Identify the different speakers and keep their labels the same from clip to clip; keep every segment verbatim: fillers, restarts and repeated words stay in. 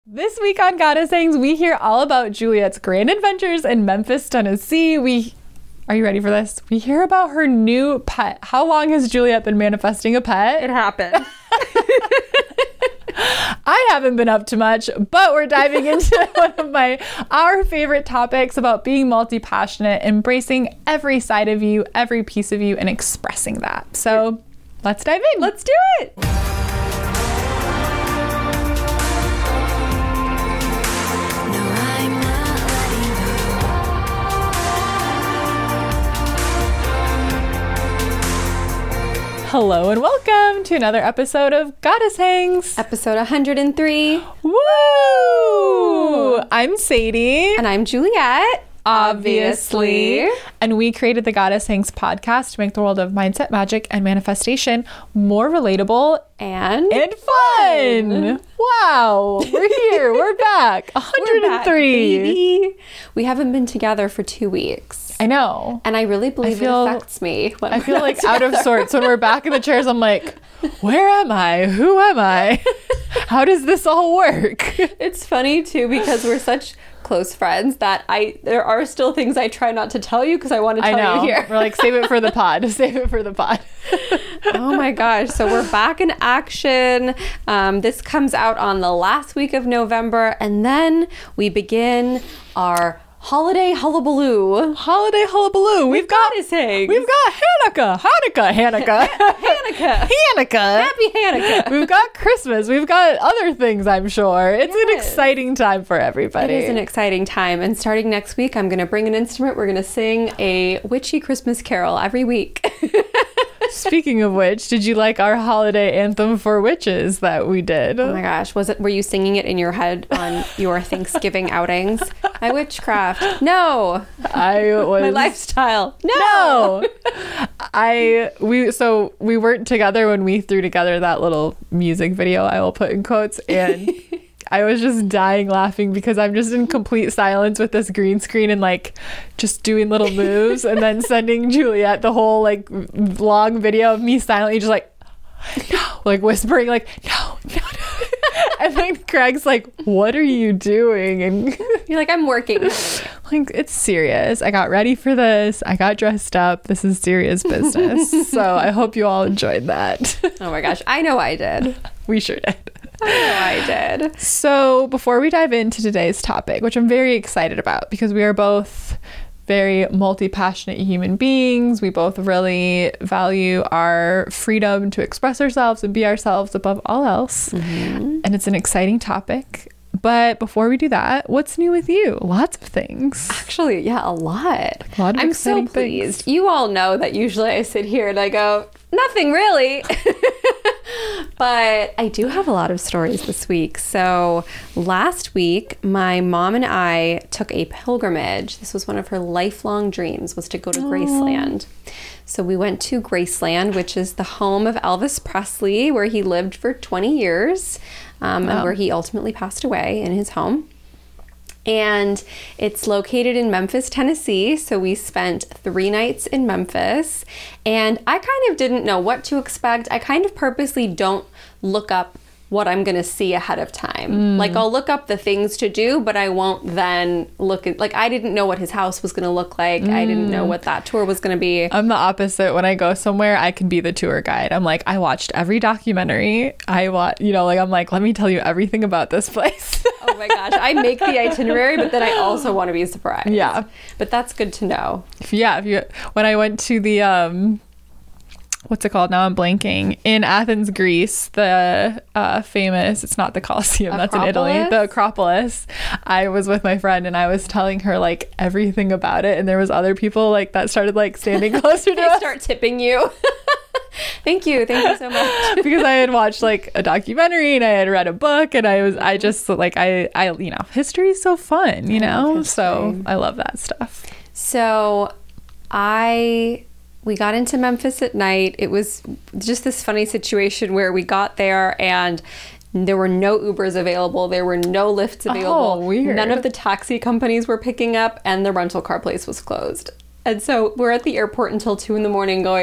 Speaker 1: This week on Goddess Hangs, we hear all about Juliet's grand adventures in Memphis, Tennessee. We, are you ready for this? We hear about her new pet. How long has Juliet been manifesting a pet?
Speaker 2: It happened.
Speaker 1: I haven't been up to much, but we're diving into one of my, our favorite topics about being multi-passionate, embracing every side of you, every piece of you, and expressing that. So let's dive in.
Speaker 2: Let's do it.
Speaker 1: Hello and welcome to another episode of Goddess Hangs.
Speaker 2: Episode one hundred three.
Speaker 1: Woo! I'm Sadie.
Speaker 2: And I'm Juliet.
Speaker 1: Obviously. And we created the Goddess Hangs podcast to make the world of mindset, magic, and manifestation more relatable
Speaker 2: and,
Speaker 1: and fun. fun. Wow. We're here. We're back. one hundred three.
Speaker 2: We're back, baby. We haven't been together for two weeks.
Speaker 1: I know.
Speaker 2: And I really believe I feel, it affects me.
Speaker 1: I feel like together. Out of sorts. When we're back in the chairs, I'm like, where am I? Who am I? How does this all work?
Speaker 2: It's funny too, because we're such close friends that I there are still things I try not to tell you because I want to tell
Speaker 1: I know.
Speaker 2: you here.
Speaker 1: We're like, save it for the pod. Save it for the pod.
Speaker 2: Oh my gosh. So we're back in action. Um, this comes out on the last week of November, and then we begin our holiday hullabaloo.
Speaker 1: Holiday hullabaloo. We've, we've got
Speaker 2: Goddess Hangs.
Speaker 1: We've got Hanukkah. Hanukkah. Hanukkah.
Speaker 2: Hanukkah.
Speaker 1: Hanukkah.
Speaker 2: Happy Hanukkah.
Speaker 1: We've got Christmas. We've got other things, I'm sure. It's
Speaker 2: yes.
Speaker 1: an exciting time for everybody.
Speaker 2: It is an exciting time. And starting next week, I'm going to bring an instrument. We're going to sing a witchy Christmas carol every week.
Speaker 1: Speaking of which, did you like our holiday anthem for witches that we did?
Speaker 2: Oh my gosh. Was it, were you singing it in your head on your Thanksgiving outings? My witchcraft. No.
Speaker 1: I was.
Speaker 2: My lifestyle. No.
Speaker 1: No. I, we, so we weren't together when we threw together that little music video, I will put in quotes, and I was just dying laughing because I'm just in complete silence with this green screen and like just doing little moves and then sending Juliet the whole like long video of me silently just like, no, like whispering like, no, no, no. And then Craig's like, what are you doing? And
Speaker 2: you're like, I'm working.
Speaker 1: Like, it's serious. I got ready for this. I got dressed up. This is serious business. So I hope you all enjoyed that.
Speaker 2: Oh my gosh. I know I did.
Speaker 1: We sure did.
Speaker 2: I know I did.
Speaker 1: So before we dive into today's topic, which I'm very excited about because we are both very multi-passionate human beings. We both really value our freedom to express ourselves and be ourselves above all else. Mm-hmm. And it's an exciting topic. But before we do that, what's new with you? Lots of things.
Speaker 2: Actually, yeah, a lot.
Speaker 1: A lot of
Speaker 2: I'm
Speaker 1: exciting
Speaker 2: so pleased.
Speaker 1: Things.
Speaker 2: You all know that usually I sit here and I go, nothing really. But I do have a lot of stories this week. So last week, my mom and I took a pilgrimage. This was one of her lifelong dreams, was to go to Graceland. So we went to Graceland, which is the home of Elvis Presley, where he lived for twenty years, um, wow. and where he ultimately passed away in his home. And it's located in Memphis, Tennessee. So we spent three nights in Memphis. And I kind of didn't know what to expect. I kind of purposely don't look up what I'm going to see ahead of time. Mm. Like, I'll look up the things to do, but I won't then look at, like, I didn't know what his house was going to look like. Mm. I didn't know what that tour was going to be.
Speaker 1: I'm the opposite. When I go somewhere, I can be the tour guide. I'm like, I watched every documentary. I watch, you know, like, I'm like, let me tell you everything about this place.
Speaker 2: Oh my gosh. I make the itinerary, but then I also want to be surprised.
Speaker 1: Yeah.
Speaker 2: But that's good to know.
Speaker 1: Yeah. If you, when I went to the, um, what's it called? Now I'm blanking. In Athens, Greece, the uh, famous, it's not the Colosseum, that's in Italy, the Acropolis. I was with my friend and I was telling her like everything about it. And there was other people like that started like standing closer to
Speaker 2: they
Speaker 1: us.
Speaker 2: Start tipping you. Thank you. Thank you so much.
Speaker 1: Because I had watched like a documentary and I had read a book and I was, I just like, I, I, you know, history is so fun, you know? So I love that stuff.
Speaker 2: So I... We got into Memphis at night. It was just this funny situation where we got there and there were no Ubers available. There were no Lyfts available.
Speaker 1: Oh, weird.
Speaker 2: None of the taxi companies were picking up and the rental car place was closed. And so we're at the airport until two in the morning going,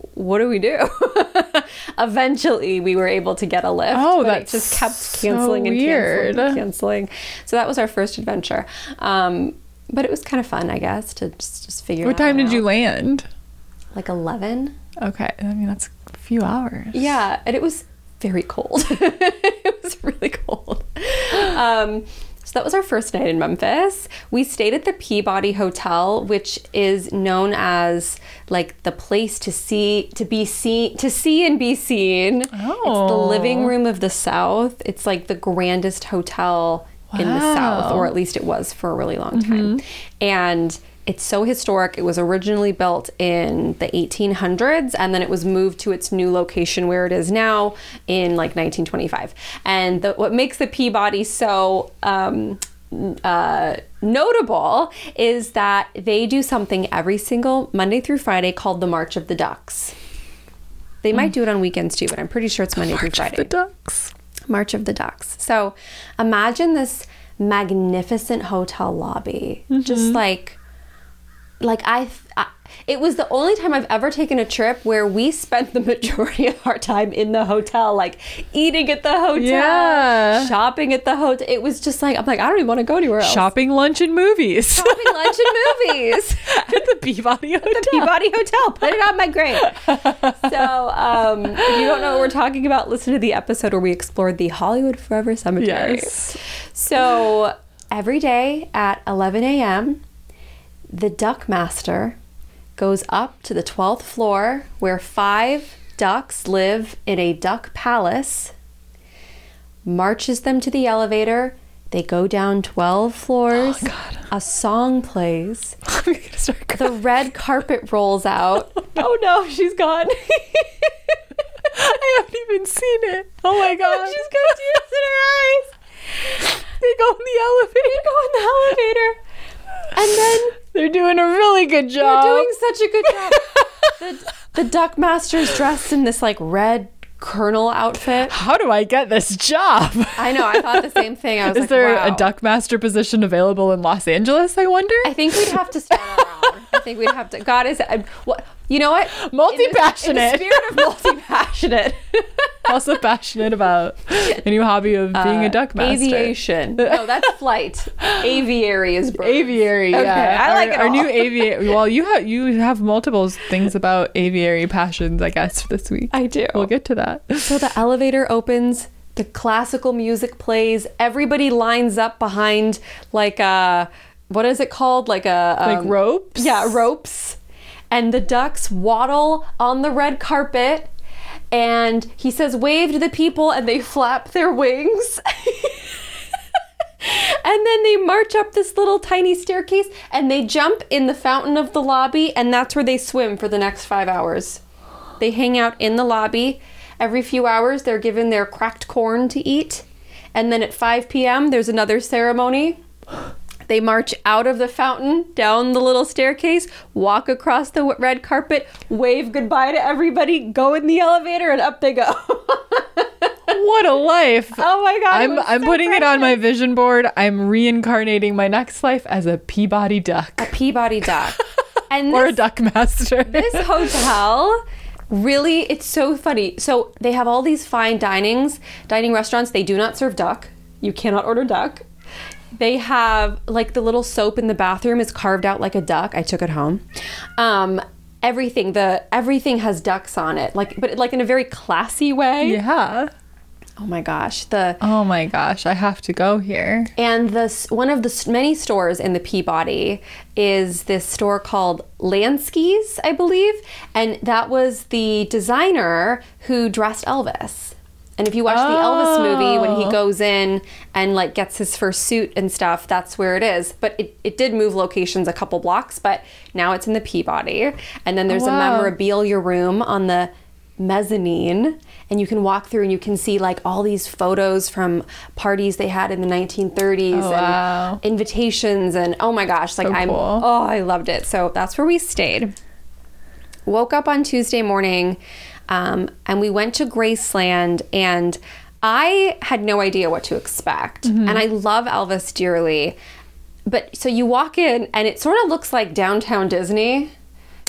Speaker 2: what do we do? Eventually, we were able to get a lift.
Speaker 1: Oh,
Speaker 2: but
Speaker 1: that's
Speaker 2: it just kept
Speaker 1: so
Speaker 2: canceling and
Speaker 1: weird.
Speaker 2: canceling and canceling. So that was our first adventure. Um, but it was kind of fun, I guess, to just, just figure
Speaker 1: What
Speaker 2: that
Speaker 1: time did
Speaker 2: out.
Speaker 1: you land?
Speaker 2: Like eleven.
Speaker 1: Okay. I mean, that's a few hours.
Speaker 2: Yeah, and it was very cold. It was really cold. Um, so that was our first night in Memphis. We stayed at the Peabody Hotel, which is known as like the place to see, to be seen, to see and be seen.
Speaker 1: Oh.
Speaker 2: It's the living room of the South. It's like the grandest hotel in the South, or at least it was for a really long time. Mm-hmm. And it's so historic. It was originally built in the eighteen hundreds, and then it was moved to its new location where it is now in like nineteen twenty-five. And the, what makes the Peabody so um, uh, notable is that they do something every single Monday through Friday called the March of the Ducks. They mm. might do it on weekends too, but I'm pretty sure it's Monday
Speaker 1: March
Speaker 2: through Friday.
Speaker 1: Of the Ducks.
Speaker 2: March of the Ducks. So imagine this magnificent hotel lobby, mm-hmm. just like Like I, I, it was the only time I've ever taken a trip where we spent the majority of our time in the hotel, like eating at the hotel,
Speaker 1: yeah.
Speaker 2: shopping at the hotel. It was just like, I'm like, I don't even want to go anywhere else.
Speaker 1: Shopping, lunch, and movies.
Speaker 2: Shopping, lunch, and movies.
Speaker 1: At the Peabody Hotel.
Speaker 2: At the Peabody Hotel. Put it on my grave. So um, if you don't know what we're talking about, listen to the episode where we explored the Hollywood Forever Cemetery.
Speaker 1: Yes.
Speaker 2: So every day at eleven a.m., the duck master goes up to the twelfth floor where five ducks live in a duck palace, marches them to the elevator. They go down twelve floors.
Speaker 1: Oh, God.
Speaker 2: A song plays.
Speaker 1: I'm gonna start
Speaker 2: The
Speaker 1: crying.
Speaker 2: red carpet rolls out. Oh no, she's gone.
Speaker 1: I haven't even seen it. Oh my God.
Speaker 2: She's got tears in her eyes.
Speaker 1: They go in the elevator.
Speaker 2: They go in the elevator. And then
Speaker 1: They're doing a really good job.
Speaker 2: they're doing such a good job. the, the duck master's dressed in this like red colonel outfit.
Speaker 1: How do I get this job?
Speaker 2: I know, I thought the same thing. I was
Speaker 1: Is
Speaker 2: like,
Speaker 1: there
Speaker 2: wow.
Speaker 1: a duck master position available in Los Angeles, I wonder?
Speaker 2: I think we'd have to start our own. I think we'd have to. God is. I, what, you know what?
Speaker 1: Multi-passionate.
Speaker 2: In the, in the spirit of multi-passionate.
Speaker 1: Also passionate about a new hobby of being
Speaker 2: Uh,
Speaker 1: a duck master.
Speaker 2: Aviation. No, that's flight. Aviary is birds.
Speaker 1: Aviary,
Speaker 2: Okay,
Speaker 1: yeah.
Speaker 2: I like
Speaker 1: our,
Speaker 2: it
Speaker 1: our
Speaker 2: all.
Speaker 1: new aviary. Well, you have you have multiple things about aviary passions, I guess, this week.
Speaker 2: I do.
Speaker 1: We'll get to that.
Speaker 2: So the elevator opens, the classical music plays, everybody lines up behind like a, what is it called? Like a... Um,
Speaker 1: Like ropes?
Speaker 2: Yeah, ropes. And the ducks waddle on the red carpet, and he says, wave to the people, and they flap their wings. And then they march up this little tiny staircase, and they jump in the fountain of the lobby, and that's where they swim for the next five hours. They hang out in the lobby. Every few hours, they're given their cracked corn to eat. And then at five p.m., there's another ceremony. They march out of the fountain, down the little staircase, walk across the red carpet, wave goodbye to everybody, go in the elevator, and up they go.
Speaker 1: What a life.
Speaker 2: Oh my God.
Speaker 1: I'm I'm
Speaker 2: so
Speaker 1: putting it on my
Speaker 2: precious.
Speaker 1: vision board. I'm reincarnating my next life as a Peabody duck.
Speaker 2: A Peabody duck. And
Speaker 1: Or a
Speaker 2: this,
Speaker 1: duck master.
Speaker 2: this hotel, really, it's so funny. So they have all these fine dinings, dining restaurants. They do not serve duck. You cannot order duck. They have, like, the little soap in the bathroom is carved out like a duck. I took it home. Um, everything, the everything has ducks on it, like, but like in a very classy way.
Speaker 1: Yeah.
Speaker 2: Oh my gosh, the
Speaker 1: Oh my gosh, I have to go here.
Speaker 2: and this one of the s- many stores in the Peabody is this store called Lansky's, I believe, and that was the designer who dressed Elvis. And if you watch the Elvis movie, when he
Speaker 1: Oh.
Speaker 2: goes in and like gets his first suit and stuff, that's where it is. But it, it did move locations a couple blocks, but now it's in the Peabody. And then there's
Speaker 1: Oh, wow.
Speaker 2: a memorabilia room on the mezzanine, and you can walk through and you can see like all these photos from parties they had in the nineteen thirties
Speaker 1: Oh,
Speaker 2: and
Speaker 1: wow.
Speaker 2: invitations, and oh my gosh, like
Speaker 1: So
Speaker 2: I'm
Speaker 1: cool.
Speaker 2: oh I loved it. So that's where we stayed. Woke up on Tuesday morning, um, and we went to Graceland, and I had no idea what to expect.
Speaker 1: Mm-hmm.
Speaker 2: And I love Elvis dearly, but so you walk in and it sort of looks like downtown Disney.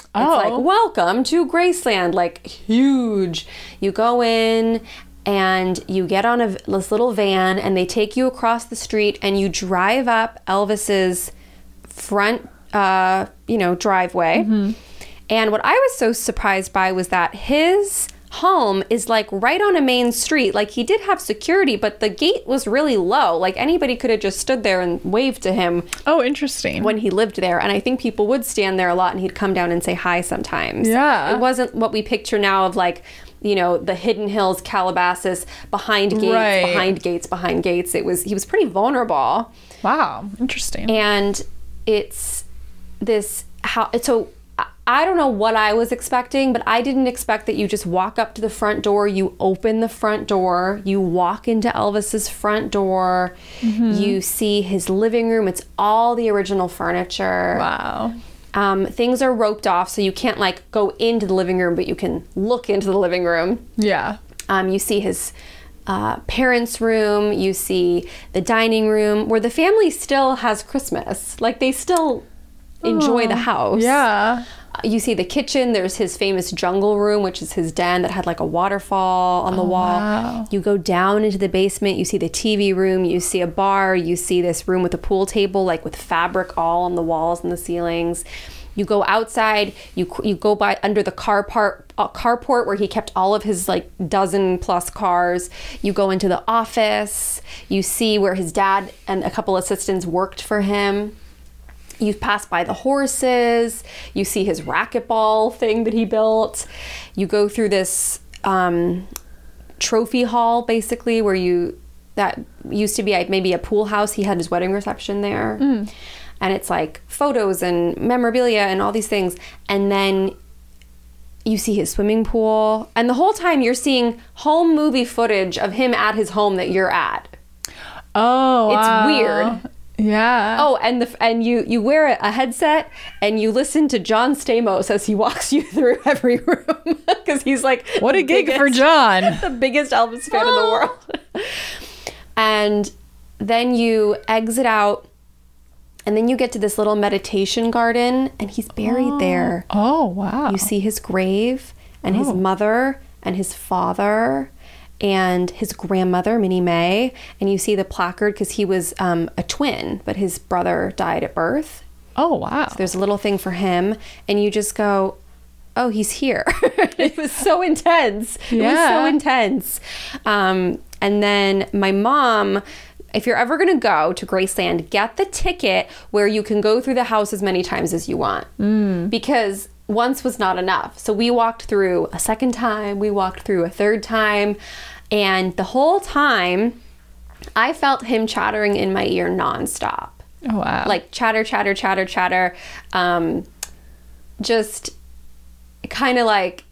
Speaker 1: Oh.
Speaker 2: It's like, welcome to Graceland, like huge. You go in and you get on a, this little van and they take you across the street and you drive up Elvis's front, uh, you know, driveway. Mm-hmm. And what I was so surprised by was that his home is like right on a main street. Like he did have security, but the gate was really low. Like anybody could have just stood there and waved to him.
Speaker 1: Oh, interesting.
Speaker 2: When he lived there. And I think people would stand there a lot and he'd come down and say hi sometimes.
Speaker 1: Yeah.
Speaker 2: It wasn't what we picture now of like, you know, the Hidden Hills, Calabasas, behind gates,
Speaker 1: right.
Speaker 2: behind gates, behind gates. It was, he was pretty vulnerable.
Speaker 1: Wow. Interesting.
Speaker 2: And it's this, how, so I don't know what I was expecting, but I didn't expect that you just walk up to the front door, you open the front door, you walk into Elvis's front door, mm-hmm. you see his living room. It's all the original furniture.
Speaker 1: Wow.
Speaker 2: Um, things are roped off, so you can't like go into the living room, but you can look into the living room.
Speaker 1: Yeah.
Speaker 2: Um, you see his uh, parents' room, you see the dining room, where the family still has Christmas. Like they still enjoy oh, the house.
Speaker 1: Yeah.
Speaker 2: You see the kitchen. There's his famous jungle room, which is his den that had like a waterfall on the
Speaker 1: oh,
Speaker 2: wall.
Speaker 1: Wow.
Speaker 2: You go down into the basement. You see the T V room. You see a bar. You see this room with a pool table, like with fabric all on the walls and the ceilings. You go outside. You you go by under the car part, uh, carport where he kept all of his like dozen plus cars. You go into the office. You see where his dad and a couple assistants worked for him. You pass by the horses, you see his racquetball thing that he built. You go through this um, trophy hall, basically, where you, that used to be maybe a pool house. He had his wedding reception there. Mm. And it's like photos and memorabilia and all these things. And then you see his swimming pool. And the whole time you're seeing home movie footage of him at his home that you're at.
Speaker 1: Oh,
Speaker 2: It's
Speaker 1: wow.
Speaker 2: weird.
Speaker 1: Yeah.
Speaker 2: Oh, and the and you you wear a headset and you listen to John Stamos as he walks you through every room because he's like,
Speaker 1: what a gig
Speaker 2: biggest,
Speaker 1: for John,
Speaker 2: the biggest Elvis fan oh. in the world. And then you exit out, and then you get to this little meditation garden, and he's buried
Speaker 1: oh.
Speaker 2: there.
Speaker 1: Oh, wow!
Speaker 2: You see his grave and oh. his mother and his father. And his grandmother, Minnie Mae, and you see the placard because he was um, a twin, but his brother died at birth.
Speaker 1: Oh, wow.
Speaker 2: So there's a little thing for him, and you just go, oh, he's here. It was so intense.
Speaker 1: Yeah.
Speaker 2: It was so intense. Um, and then my mom, if you're ever going to go to Graceland, get the ticket where you can go through the house as many times as you want. Mm. Because once was not enough. So we walked through a second time, we walked through a third time, and the whole time I felt him chattering in my ear nonstop.
Speaker 1: Oh, wow.
Speaker 2: Like chatter, chatter, chatter, chatter. Um, just kind of like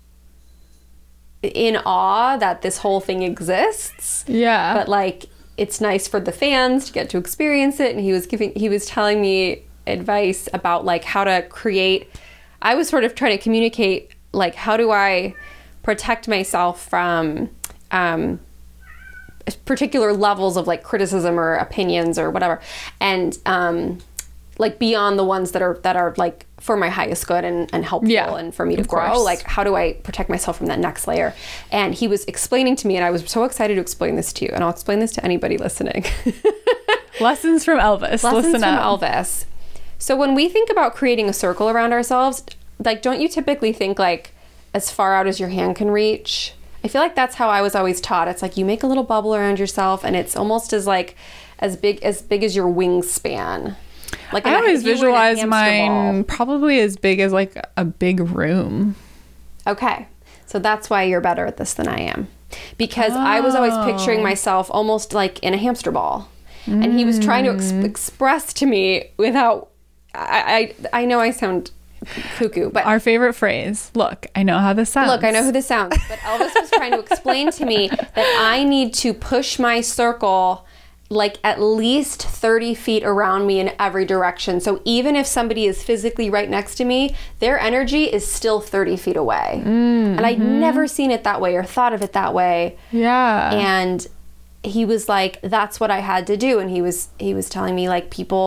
Speaker 2: in awe that this whole thing exists.
Speaker 1: Yeah.
Speaker 2: But like, it's nice for the fans to get to experience it. And he was giving, he was telling me advice about like how to create, I was sort of trying to communicate, like, how do I protect myself from um, particular levels of like criticism or opinions or whatever, and um, like beyond the ones that are that are like for my highest good and, and helpful
Speaker 1: yeah,
Speaker 2: and for me to grow.
Speaker 1: Course.
Speaker 2: Like, how do I protect myself from that next layer? And he was explaining to me, and I was so excited to explain this to you, and I'll explain this to anybody listening.
Speaker 1: Lessons from Elvis.
Speaker 2: Lessons
Speaker 1: Listen
Speaker 2: from
Speaker 1: up.
Speaker 2: Elvis. So when we think about creating a circle around ourselves, like, don't you typically think like as far out as your hand can reach? I feel like that's how I was always taught. It's like you make a little bubble around yourself, and it's almost as like as big as big as your wingspan. Like
Speaker 1: I always visualize
Speaker 2: ball.
Speaker 1: mine probably as big as like a big room.
Speaker 2: Okay, so that's why you're better at this than I am, because oh. I was always picturing myself almost like in a hamster ball, mm. and he was trying to ex- express to me without. I, I I know I sound cuckoo, but
Speaker 1: our favorite phrase, look, I know how this sounds.
Speaker 2: Look, I know who this sounds. But Elvis was trying to explain to me that I need to push my circle like at least thirty feet around me in every direction. So even if somebody is physically right next to me, their energy is still thirty feet away. Mm-hmm. And I'd never seen it that way or thought of it that way.
Speaker 1: Yeah.
Speaker 2: And he was like, that's what I had to do. And he was he was telling me like people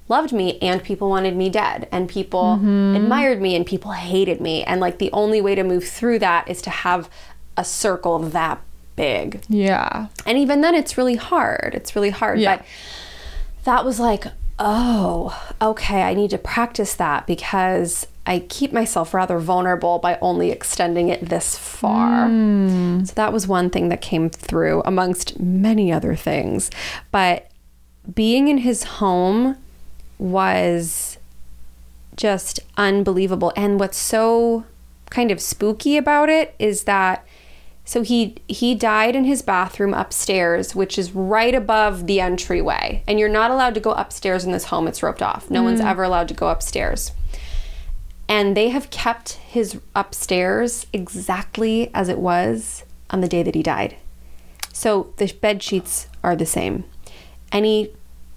Speaker 2: loved me and people wanted me dead, and people admired me and people hated me. And like the only way to move through that is to have a circle that big.
Speaker 1: Yeah.
Speaker 2: And even then it's really hard. It's really hard.
Speaker 1: Yeah.
Speaker 2: But that was like, oh, okay, I need to practice that because I keep myself rather vulnerable by only extending it this far.
Speaker 1: Mm.
Speaker 2: So that was one thing that came through amongst many other things. But being in his home was just unbelievable. And what's so kind of spooky about it is that so he he died in his bathroom upstairs, which is right above the entryway. And you're not allowed to go upstairs in this home. It's roped off. No mm. one's ever allowed to go upstairs. And they have kept his upstairs exactly as it was on the day that he died. So the bed sheets are the same. Any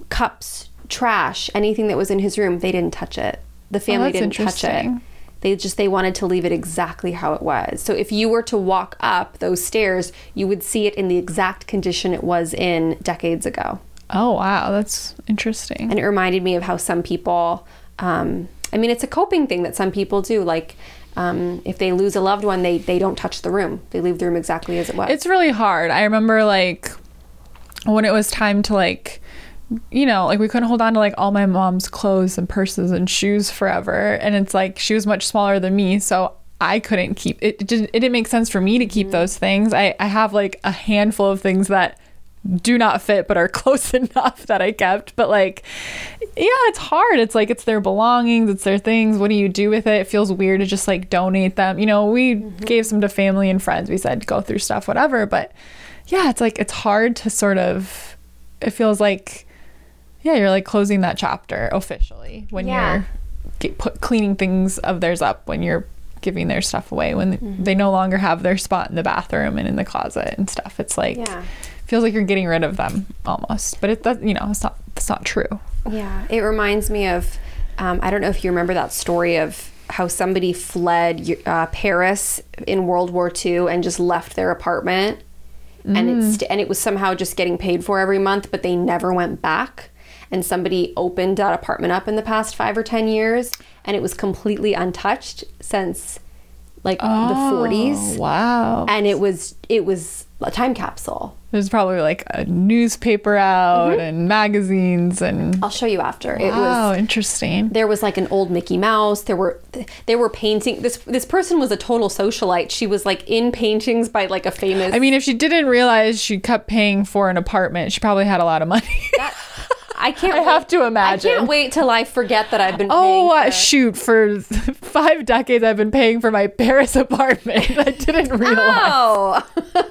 Speaker 2: cups, trash, anything that was in his room, they didn't touch it. The family
Speaker 1: oh,
Speaker 2: didn't touch it. They just, they wanted to leave it exactly how it was. So if you were to walk up those stairs, you would see it in the exact condition it was in decades ago.
Speaker 1: Oh, wow. That's interesting.
Speaker 2: And it reminded me of how some people, um, I mean, it's a coping thing that some people do. Like, um, if they lose a loved one, they, they don't touch the room. They leave the room exactly as it was.
Speaker 1: It's really hard. I remember, like, when it was time to, like, you know, like we couldn't hold on to like all my mom's clothes and purses and shoes forever. And it's like she was much smaller than me. So I couldn't keep it. It didn't, it didn't make sense for me to keep mm-hmm. those things. I, I have like a handful of things that do not fit but are close enough that I kept. But like, yeah, it's hard. It's like it's their belongings. It's their things. What do you do with it? It feels weird to just like donate them. You know, we mm-hmm. gave some to family and friends. We said go through stuff, whatever. But yeah, it's like it's hard to sort of, it feels like, yeah, you're like closing that chapter officially when yeah. you're get, put, cleaning things of theirs up, when you're giving their stuff away, when mm-hmm. they no longer have their spot in the bathroom and in the closet and stuff. It's like, yeah. feels like you're getting rid of them almost, but it does, you know, it's not, it's not true.
Speaker 2: Yeah. It reminds me of, um, I don't know if you remember that story of how somebody fled uh, Paris in World War Two and just left their apartment mm. and it's, and it was somehow just getting paid for every month, but they never went back. And somebody opened that apartment up in the past five or ten years, and it was completely untouched since like oh, the forties.
Speaker 1: Wow.
Speaker 2: And it was it was a time capsule.
Speaker 1: There's probably like a newspaper out mm-hmm. and magazines, and
Speaker 2: I'll show you after.
Speaker 1: Wow,
Speaker 2: it was
Speaker 1: interesting.
Speaker 2: There was like an old Mickey Mouse. There were they were painting this this person was a total socialite. She was like in paintings by like a famous
Speaker 1: I mean, if she didn't realize she kept paying for an apartment, she probably had a lot of money.
Speaker 2: That, I can't.
Speaker 1: I
Speaker 2: wait.
Speaker 1: have to imagine.
Speaker 2: I can't wait till I forget that I've been.
Speaker 1: Oh
Speaker 2: paying for...
Speaker 1: shoot! For five decades, I've been paying for my Paris apartment. I didn't realize.
Speaker 2: Oh,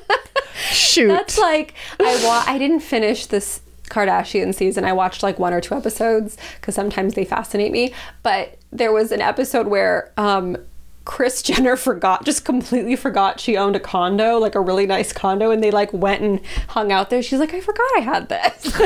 Speaker 1: shoot!
Speaker 2: That's like I wa- I didn't finish this Kardashian season. I watched like one or two episodes because sometimes they fascinate me. But there was an episode where um, Kris Jenner forgot, just completely forgot she owned a condo, like a really nice condo, and they like went and hung out there. She's like, I forgot I had this.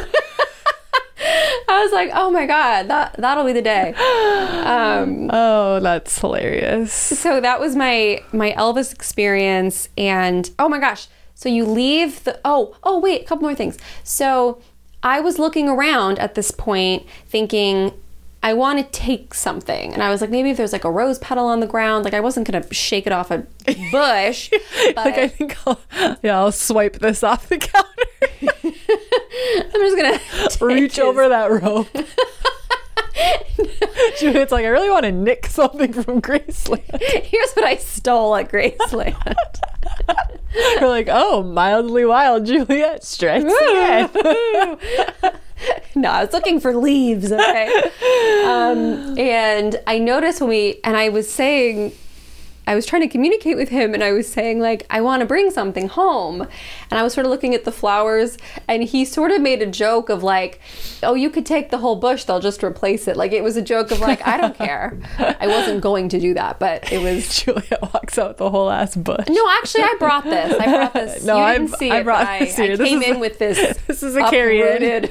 Speaker 2: I was like, oh my God, that, that'll be the day. Um,
Speaker 1: oh, that's hilarious.
Speaker 2: So that was my, my Elvis experience. And oh my gosh. So you leave the, oh, oh wait, a couple more things. So I was looking around at this point thinking, I want to take something. And I was like, maybe if there's like a rose petal on the ground, like I wasn't going to shake it off a bush. But
Speaker 1: like I think I'll, yeah, I'll swipe this off the counter.
Speaker 2: I'm just going to
Speaker 1: reach his... over that rope. It's like, I really want to nick something from Graceland.
Speaker 2: Here's what I stole at Graceland.
Speaker 1: We're like, oh, mildly wild Juliet strikes again.
Speaker 2: No, I was looking for leaves, okay? Um, and I noticed when we, and I was saying, I was trying to communicate with him and I was saying like, I want to bring something home. And I was sort of looking at the flowers and he sort of made a joke of like, oh, you could take the whole bush, they'll just replace it. Like it was a joke of like, I don't care. I wasn't going to do that, but it was.
Speaker 1: Julia walks out the whole ass bush.
Speaker 2: No, actually I brought this. I brought this.
Speaker 1: No,
Speaker 2: you didn't
Speaker 1: I,
Speaker 2: see
Speaker 1: I
Speaker 2: it,
Speaker 1: brought
Speaker 2: I,
Speaker 1: this here.
Speaker 2: I
Speaker 1: this
Speaker 2: came in
Speaker 1: a,
Speaker 2: with this.
Speaker 1: This is a carry-in.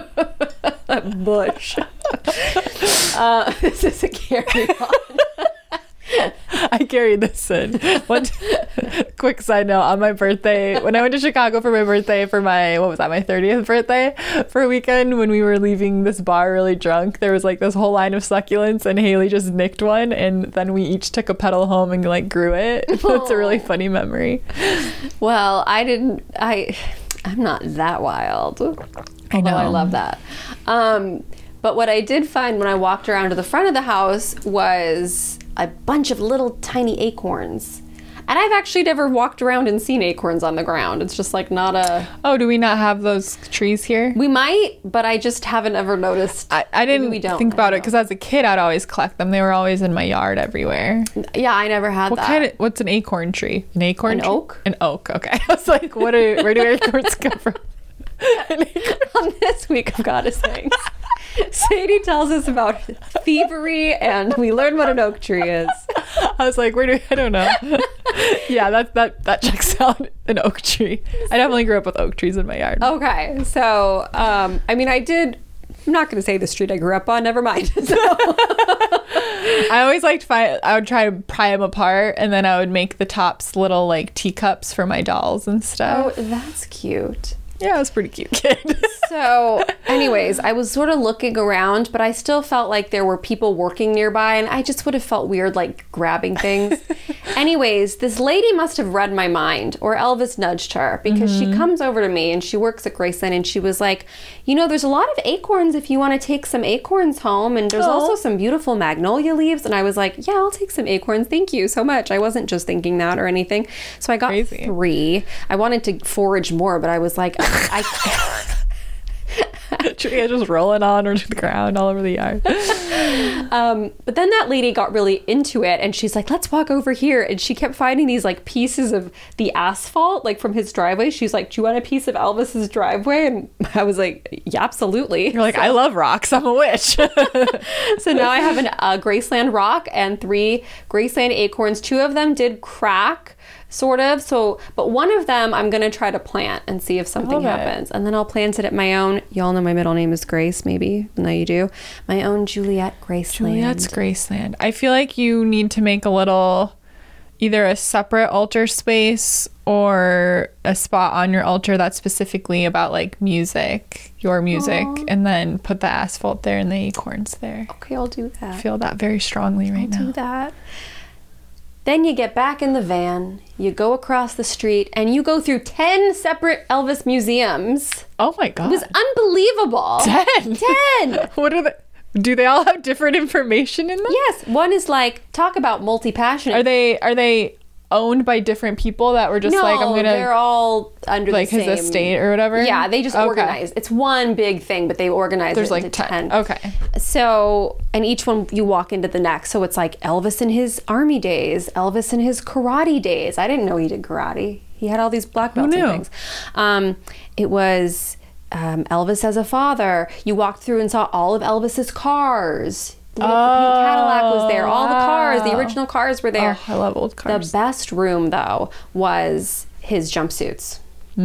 Speaker 2: bush. uh, this is a carry-on.
Speaker 1: I carried this in. What? quick side note, on my birthday, when I went to Chicago for my birthday, for my, what was that, my thirtieth birthday, for a weekend, when we were leaving this bar really drunk, there was like this whole line of succulents, and Haley just nicked one, and then we each took a petal home and like grew it. That's a really funny memory.
Speaker 2: Well, I didn't, I, I'm not that wild.
Speaker 1: I know.
Speaker 2: Although I love that. Um, but what I did find when I walked around to the front of the house was a bunch of little tiny acorns. And I've actually never walked around and seen acorns on the ground. It's just like not a...
Speaker 1: Oh, do we not have those trees here?
Speaker 2: We might, but I just haven't ever noticed.
Speaker 1: I, I didn't
Speaker 2: we don't.
Speaker 1: think about it
Speaker 2: know.
Speaker 1: because as a kid, I'd always collect them. They were always in my yard everywhere.
Speaker 2: Yeah, I never had
Speaker 1: What
Speaker 2: that.
Speaker 1: kind of, what's an acorn tree? An acorn
Speaker 2: An
Speaker 1: tree?
Speaker 2: oak?
Speaker 1: An oak, okay. I was like, what are, where do acorns come from? An acorn.
Speaker 2: On this week of Goddess Things, Sadie tells us about thievery, and we learn what an oak tree is.
Speaker 1: I was like, where do I don't know. Yeah, that that that checks out. An oak tree. I definitely grew up with oak trees in my yard.
Speaker 2: Okay, so um, I mean, I did. I'm not going to say the street I grew up on. Never mind. So.
Speaker 1: I always liked find. I would try to pry them apart, and then I would make the tops little like teacups for my dolls and stuff.
Speaker 2: Oh, that's cute.
Speaker 1: Yeah, I was a pretty cute kid.
Speaker 2: So, anyways, I was sort of looking around, but I still felt like there were people working nearby, and I just would have felt weird, like, grabbing things. Anyways, this lady must have read my mind, or Elvis nudged her, because mm-hmm. she comes over to me, and she works at Graceland, and she was like, you know, there's a lot of acorns if you want to take some acorns home, and there's oh. also some beautiful magnolia leaves. And I was like, yeah, I'll take some acorns. Thank you so much. I wasn't just thinking that or anything. So I got Crazy. three. I wanted to forage more, but I was like, I
Speaker 1: tree just rolling on or the ground all over the yard.
Speaker 2: Um, but then that lady got really into it, and she's like, let's walk over here. And she kept finding these like pieces of the asphalt, like from his driveway. She's like, do you want a piece of Elvis's driveway? And I was like, yeah, absolutely.
Speaker 1: You're like,
Speaker 2: so,
Speaker 1: I love rocks. I'm a witch.
Speaker 2: So now I have a uh, Graceland rock and three Graceland acorns. Two of them did crack. Sort of. So, but one of them I'm going to try to plant and see if something happens. And then I'll plant it at my own. Y'all know my middle name is Grace, maybe. No, you do. My own Juliet Graceland.
Speaker 1: Juliet's Graceland. I feel like you need to make a little, either a separate altar space or a spot on your altar that's specifically about like music, your music, Aww. And then put the asphalt there and the acorns there.
Speaker 2: Okay, I'll do that.
Speaker 1: I feel that very strongly right
Speaker 2: I'll
Speaker 1: now.
Speaker 2: do that. Then you get back in the van, you go across the street, and you go through ten separate Elvis museums.
Speaker 1: Oh my God.
Speaker 2: It was unbelievable.
Speaker 1: ten?
Speaker 2: ten.
Speaker 1: What are the... Do they all have different information in them?
Speaker 2: Yes. One is like, talk about multi-passionate.
Speaker 1: Are they, are they owned by different people that were just
Speaker 2: no,
Speaker 1: like, I'm going to...
Speaker 2: they're all under
Speaker 1: like
Speaker 2: the same...
Speaker 1: Like his estate or whatever?
Speaker 2: Yeah, they just
Speaker 1: okay.
Speaker 2: organize. It's one big thing, but they organize
Speaker 1: There's
Speaker 2: it
Speaker 1: like
Speaker 2: into
Speaker 1: ten.
Speaker 2: ten.
Speaker 1: Okay.
Speaker 2: So, and each one you walk into the next. So it's like Elvis in his army days, Elvis in his karate days. I didn't know he did karate. He had all these black belts and things. Um, it was um, Elvis as a father. You walked through and saw all of Elvis's cars. The, little,
Speaker 1: oh,
Speaker 2: the pink Cadillac was there. All
Speaker 1: wow.
Speaker 2: the cars, the original cars were there.
Speaker 1: Oh, I love old cars.
Speaker 2: The best room, though, was his jumpsuits.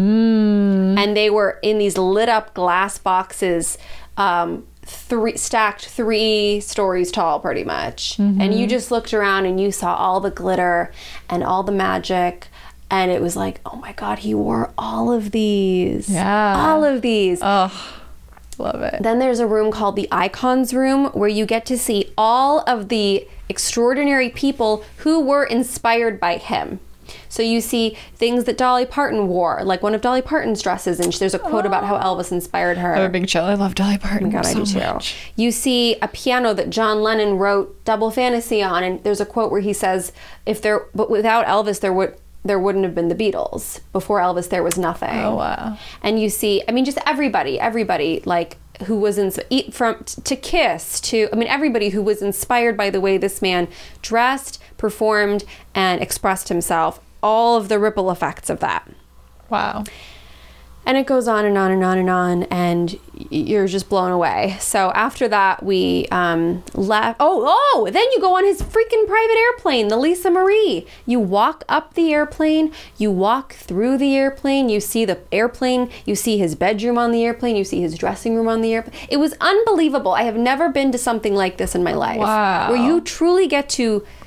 Speaker 1: Mm.
Speaker 2: And they were in these lit up glass boxes, um, three stacked three stories tall, pretty much. Mm-hmm. And you just looked around and you saw all the glitter and all the magic. And it was like, oh my God, he wore all of these.
Speaker 1: Yeah.
Speaker 2: All of these.
Speaker 1: Oh, love it.
Speaker 2: Then there's a room called the Icons Room where you get to see all of the extraordinary people who were inspired by him. So you see things that Dolly Parton wore, like one of Dolly Parton's dresses, and there's a quote oh. about how Elvis inspired her.
Speaker 1: I have a big chill. I love Dolly Parton.
Speaker 2: Oh my God,
Speaker 1: so
Speaker 2: I do
Speaker 1: much.
Speaker 2: too. You see a piano that John Lennon wrote Double Fantasy on, and there's a quote where he says, "If there, but without Elvis, there would." There wouldn't have been the Beatles. Before Elvis, there was nothing.
Speaker 1: Oh, wow.
Speaker 2: And you see, I mean, just everybody, everybody, like, who was in, from to Kiss to, I mean, everybody who was inspired by the way this man dressed, performed, and expressed himself, all of the ripple effects of that.
Speaker 1: Wow.
Speaker 2: And it goes on and on and on and on, and you're just blown away. So after that, we um, left. Oh, oh, then you go on his freaking private airplane, the Lisa Marie. You walk up the airplane, you walk through the airplane, you see the airplane, you see his bedroom on the airplane, you see his dressing room on the airplane. It was unbelievable. I have never been to something like this in my life.
Speaker 1: Wow.
Speaker 2: Where you truly get to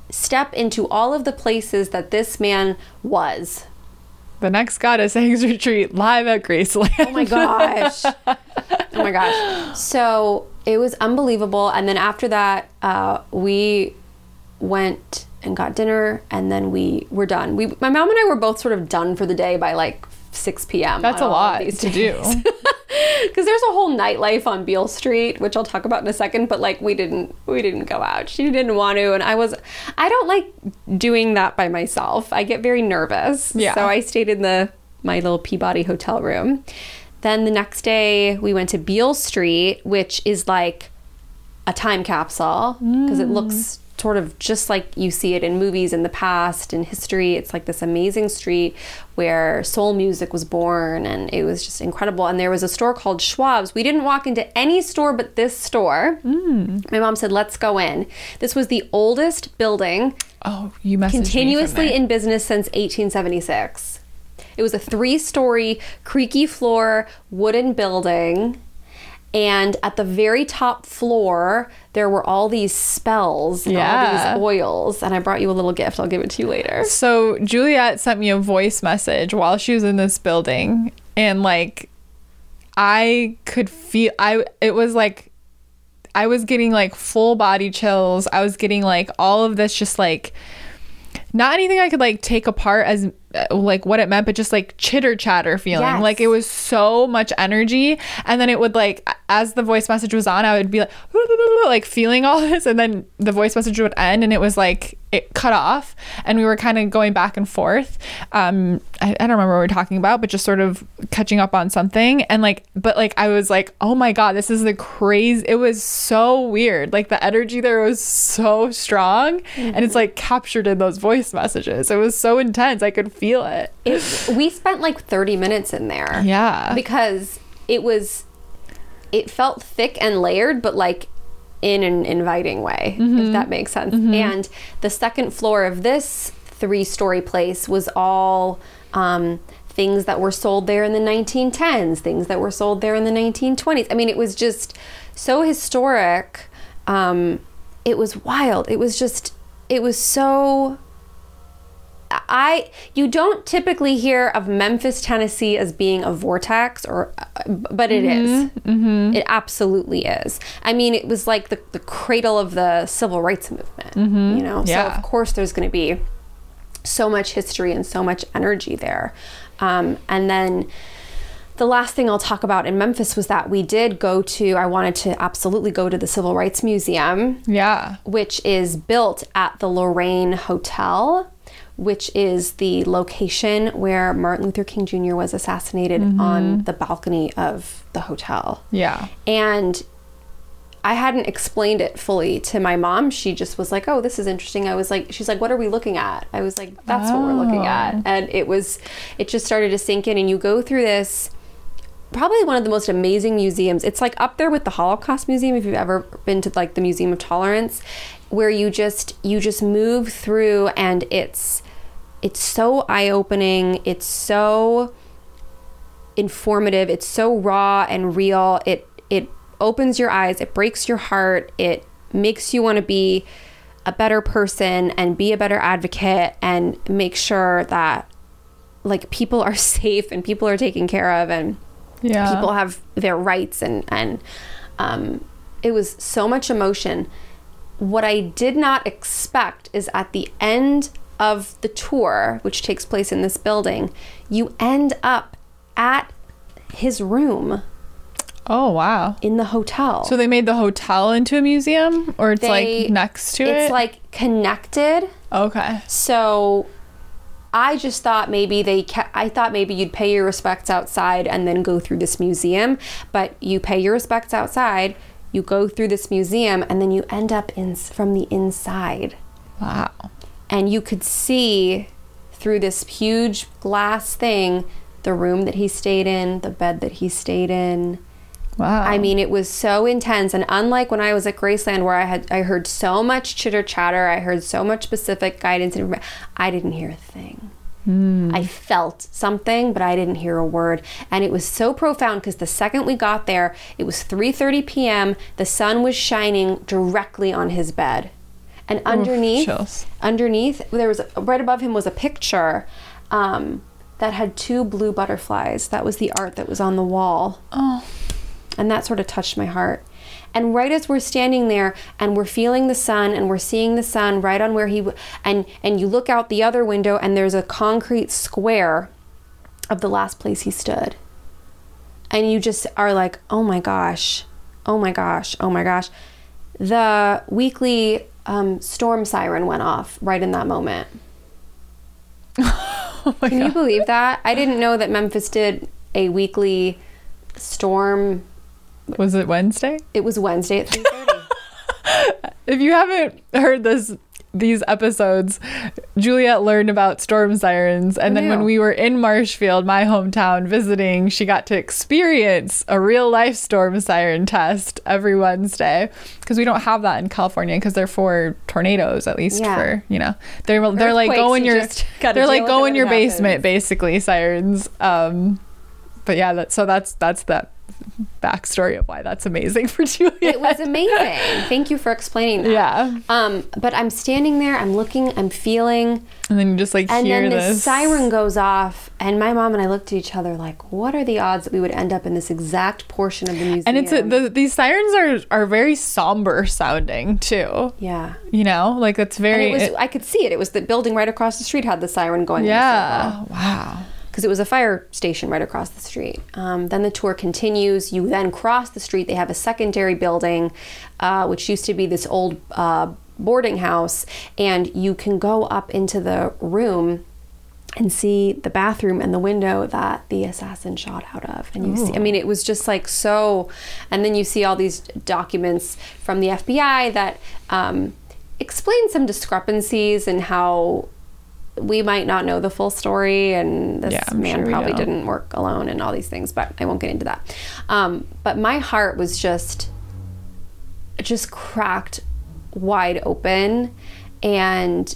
Speaker 2: step into all of the places that this man was.
Speaker 1: The next Goddess Eggs Retreat live at Graceland.
Speaker 2: Oh my gosh. Oh my gosh. So it was unbelievable. And then after that, uh, we went and got dinner, and then we were done. We, my mom and I were both sort of done for the day by like six p.m.
Speaker 1: That's a lot to do.
Speaker 2: Because there's a whole nightlife on Beale Street, which I'll talk about in a second, but like we didn't we didn't go out. She didn't want to, and I was I don't like doing that by myself. I get very nervous.
Speaker 1: Yeah.
Speaker 2: So I stayed in the my little Peabody hotel room. Then the next day we went to Beale Street, which is like a time capsule because mm. it looks sort of just like you see it in movies in the past, in history. It's like this amazing street where soul music was born, and it was just incredible. And there was a store called Schwab's. We didn't walk into any store but this store. Mm. My mom said, let's go in. This was the oldest building.
Speaker 1: Oh, you messaged
Speaker 2: continuously
Speaker 1: me from
Speaker 2: in business since eighteen seventy-six. It was a three-story, creaky floor, wooden building. And at the very top floor, there were all these spells and
Speaker 1: yeah.
Speaker 2: all these oils. And I brought you a little gift. I'll give it to you later.
Speaker 1: So Juliet sent me a voice message while she was in this building. And like, I could feel, I, it was like, I was getting like full body chills. I was getting like all of this just like, not anything I could like take apart as like what it meant, but just like chitter chatter feeling. Yes. Like it was so much energy. And then it would like, as the voice message was on, I would be like, like feeling all this. And then the voice message would end and it was like, it cut off. And we were kind of going back and forth. Um, I, I don't remember what we were talking about, but just sort of catching up on something. And like, but like, I was like, oh my God, this is the crazy, it was so weird. Like the energy there was so strong. Mm-hmm. And it's like captured in those voice messages. It was so intense. I could feel it.
Speaker 2: it. We spent like thirty minutes in there.
Speaker 1: Yeah.
Speaker 2: Because it was, it felt thick and layered, but like in an inviting way, mm-hmm. if that makes sense. Mm-hmm. And the second floor of this three-story place was all um, things that were sold there in the nineteen tens, things that were sold there in the nineteen twenties. I mean, it was just so historic. Um, it was wild. It was just, it was so... I you don't typically hear of Memphis, Tennessee as being a vortex, or but it mm-hmm. is. Mm-hmm. It absolutely is. I mean, it was like the, the cradle of the civil rights movement, mm-hmm. you know?
Speaker 1: Yeah.
Speaker 2: So of course there's going to be so much history and so much energy there. Um, and then the last thing I'll talk about in Memphis was that we did go to, I wanted to absolutely go to the Civil Rights Museum.
Speaker 1: Yeah.
Speaker 2: Which is built at the Lorraine Hotel, which is the location where Martin Luther King Junior was assassinated mm-hmm. on the balcony of the hotel.
Speaker 1: Yeah.
Speaker 2: And I hadn't explained it fully to my mom. She just was like, oh, this is interesting. I was like, she's like, what are we looking at? I was like, that's oh. what we're looking at. And it was, it just started to sink in, and you go through this, probably one of the most amazing museums. It's like up there with the Holocaust Museum, if you've ever been to like the Museum of Tolerance, where you just, you just move through, and it's, it's so eye-opening. It's so informative. It's so raw and real. It it opens your eyes. It breaks your heart. It makes you want to be a better person and be a better advocate and make sure that like people are safe and people are taken care of, and
Speaker 1: yeah.
Speaker 2: people have their rights, and and um, it was so much emotion. What I did not expect is at the end of the tour, which takes place in this building, you end up at his room.
Speaker 1: Oh, wow.
Speaker 2: In the hotel.
Speaker 1: So they made the hotel into a museum, or it's they, like next to
Speaker 2: it's
Speaker 1: it?
Speaker 2: It's like connected.
Speaker 1: Okay.
Speaker 2: So I just thought maybe they ca- I thought maybe you'd pay your respects outside and then go through this museum, but you pay your respects outside, you go through this museum, and then you end up in from the inside.
Speaker 1: Wow.
Speaker 2: And you could see through this huge glass thing the room that he stayed in, the bed that he stayed in.
Speaker 1: Wow.
Speaker 2: I mean, it was so intense. And unlike when I was at Graceland, where I had I heard so much chitter chatter, I heard so much specific guidance, and I didn't hear a thing. Mm. I felt something, but I didn't hear a word. And it was so profound because the second we got there, it was three thirty p.m. The sun was shining directly on his bed. And underneath,
Speaker 1: chills.
Speaker 2: underneath, there was a, right above him was a picture um, that had two blue butterflies. That was the art that was on the wall.
Speaker 1: Oh.
Speaker 2: And that sort of touched my heart. And right as we're standing there and we're feeling the sun and we're seeing the sun right on where he, w- and, and you look out the other window and there's a concrete square of the last place he stood. And you just are like, oh my gosh, oh my gosh, oh my gosh. The weekly um, storm siren went off right in that moment.
Speaker 1: Oh my
Speaker 2: Can
Speaker 1: God.
Speaker 2: you believe that? I didn't know that Memphis did a weekly storm.
Speaker 1: Was it Wednesday?
Speaker 2: It was Wednesday at three thirty.
Speaker 1: If you haven't heard this, these episodes, Juliet learned about storm sirens. And
Speaker 2: Who
Speaker 1: then when
Speaker 2: knew?
Speaker 1: we were in Marshfield, my hometown, visiting, she got to experience a real life storm siren test every Wednesday. Because we don't have that in California because they're for tornadoes, at least
Speaker 2: Yeah.
Speaker 1: for, you know, they're, they're like
Speaker 2: Earthquakes,
Speaker 1: go in
Speaker 2: you
Speaker 1: your,
Speaker 2: just gotta
Speaker 1: they're
Speaker 2: deal
Speaker 1: like
Speaker 2: with
Speaker 1: go
Speaker 2: it
Speaker 1: in
Speaker 2: when
Speaker 1: your
Speaker 2: it
Speaker 1: basement,
Speaker 2: happens.
Speaker 1: basically, sirens. Um, but yeah, that, so that's, that's that backstory of why that's amazing for Juliet.
Speaker 2: It was amazing. Thank you for explaining that.
Speaker 1: Yeah.
Speaker 2: Um, but I'm standing there, I'm looking, I'm feeling,
Speaker 1: And then you just like
Speaker 2: and
Speaker 1: hear
Speaker 2: then
Speaker 1: this
Speaker 2: this siren goes off, and my mom and I looked at each other like, what are the odds that we would end up in this exact portion of the museum?
Speaker 1: And it's a, the, these sirens are are very somber sounding too.
Speaker 2: yeah.
Speaker 1: You know, like it's
Speaker 2: And
Speaker 1: very
Speaker 2: it was,
Speaker 1: it-
Speaker 2: I could see it. It was the building right across the street had the siren going.
Speaker 1: yeah. Wow.
Speaker 2: Because it was a fire station right across the street. Um, then the tour continues. You then cross the street. They have a secondary building, uh, which used to be this old uh, boarding house. And you can go up into the room and see the bathroom and the window that the assassin shot out of. And you see, I mean, it was just like so. And then you see all these documents from the F B I that um, explain some discrepancies and how we might not know the full story, and this
Speaker 1: Yeah, I'm
Speaker 2: man
Speaker 1: sure we
Speaker 2: probably
Speaker 1: don't.
Speaker 2: didn't work alone and all these things, but I won't get into that. Um, but my heart was just, just cracked wide open, and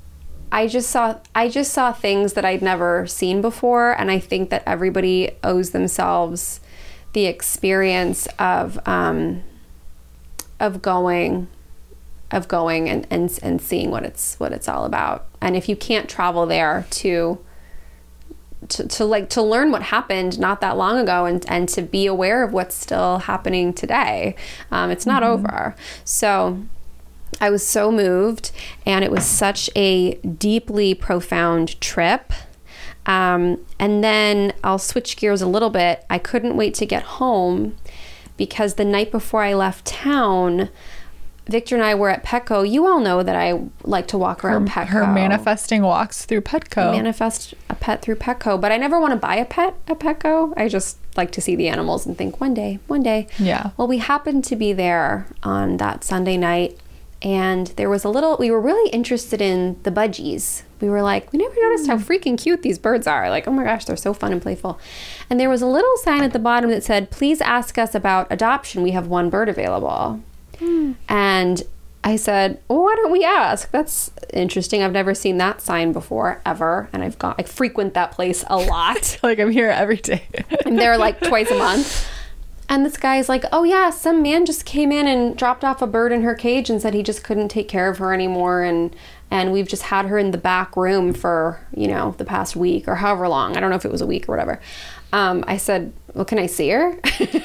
Speaker 2: I just saw, I just saw things that I'd never seen before, and I think that everybody owes themselves the experience of, um, of going of going and, and and seeing what it's what it's all about. And if you can't travel there to to, to like to learn what happened not that long ago, and and to be aware of what's still happening today, um, it's not
Speaker 1: Mm-hmm.
Speaker 2: over. So I was so moved, and it was such a deeply profound trip. Um, and then I'll switch gears a little bit. I couldn't wait to get home because the night before I left town, Victor and I were at Petco. You all know that I like to walk
Speaker 1: Her,
Speaker 2: around Petco.
Speaker 1: her manifesting walks through Petco.
Speaker 2: Manifest a pet through Petco, but I never want to buy a pet at Petco. I just like to see the animals and think one day, one day.
Speaker 1: Yeah.
Speaker 2: Well, we happened to be there on that Sunday night, and there was a little, we were really interested in the budgies. We were like, we never noticed how freaking cute these birds are. Like, oh my gosh, they're so fun and playful. And there was a little sign at the bottom that said, please ask us about adoption. We have one bird available. And I said, well, why don't we ask? That's interesting. I've never seen that sign before, ever. And I've got, I frequent that place a lot.
Speaker 1: Like I'm here every day.
Speaker 2: I'm there like twice a month. And this guy's like, oh yeah, some man just came in and dropped off a bird in her cage and said he just couldn't take care of her anymore. And, and we've just had her in the back room for, you know, the past week or however long. I don't know if it was a week or whatever. Um, I said, well, can I see her?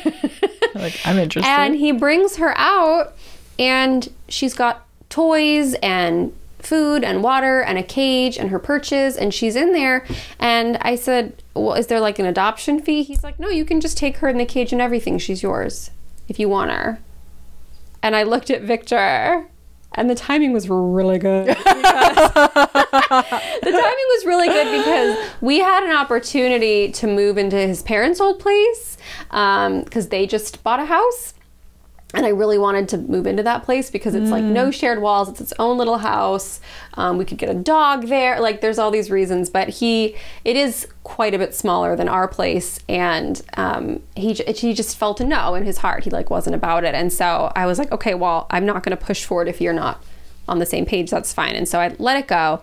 Speaker 1: Like I'm interested.
Speaker 2: And he brings her out, and she's got toys and food and water and a cage and her perches, and she's in there. And I said, well, is there like an adoption fee? He's like, no, you can just take her in the cage and everything. She's yours if you want her. And I looked at Victor, and the timing was really good. because- the timing was really good because we had an opportunity to move into his parents' old place because they just bought a house. And I really wanted to move into that place because it's like no shared walls. It's its own little house. Um, we could get a dog there. Like there's all these reasons, but he, it is quite a bit smaller than our place. And um, he, j- he just felt a no in his heart. He like wasn't about it. And so I was like, okay, well, I'm not going to push forward if you're not on the same page. That's fine. And so I let it go.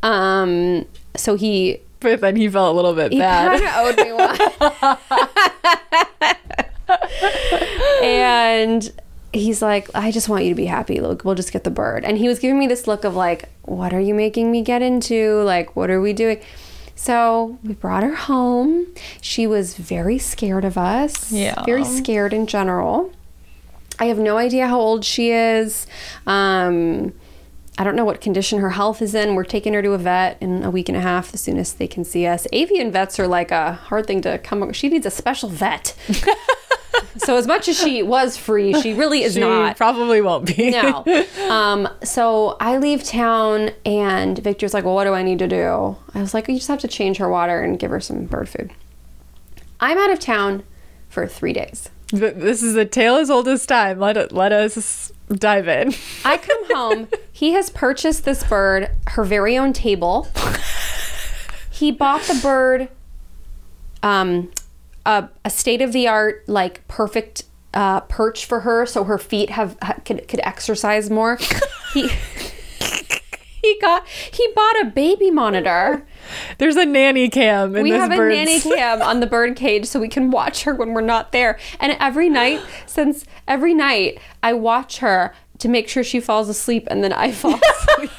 Speaker 2: Um, so he,
Speaker 1: But then he felt a little bit
Speaker 2: he
Speaker 1: bad.
Speaker 2: kind of owed me one. And he's like, I just want you to be happy. Look, we'll just get the bird. And he was giving me this look of like, what are you making me get into? Like, what are we doing? So we brought her home. She was very scared of us.
Speaker 1: Yeah.
Speaker 2: Very scared in general. I have no idea how old she is. Um, I don't know what condition her health is in. We're taking her to a vet in a week and a half, the soonest they can see us. Avian vets are like a hard thing to come. She needs a special vet. So as much as she was free, she really is
Speaker 1: she
Speaker 2: not.
Speaker 1: Probably won't be.
Speaker 2: No. Um, so I leave town and Victor's like, well, what do I need to do? I was like, you just have to change her water and give her some bird food. I'm out of town for three days.
Speaker 1: This is a tale as old as time. Let it, let us dive in.
Speaker 2: I come home. He has purchased this bird, her very own table. He bought the bird um, a, a state-of-the-art, like, perfect uh, perch for her so her feet have could, could exercise more. He he got he bought a baby monitor.
Speaker 1: There's a nanny cam in
Speaker 2: we
Speaker 1: this
Speaker 2: have a
Speaker 1: bird's...
Speaker 2: nanny cam on the bird cage so we can watch her when we're not there. And every night, since every night, I watch her to make sure she falls asleep and then I fall asleep.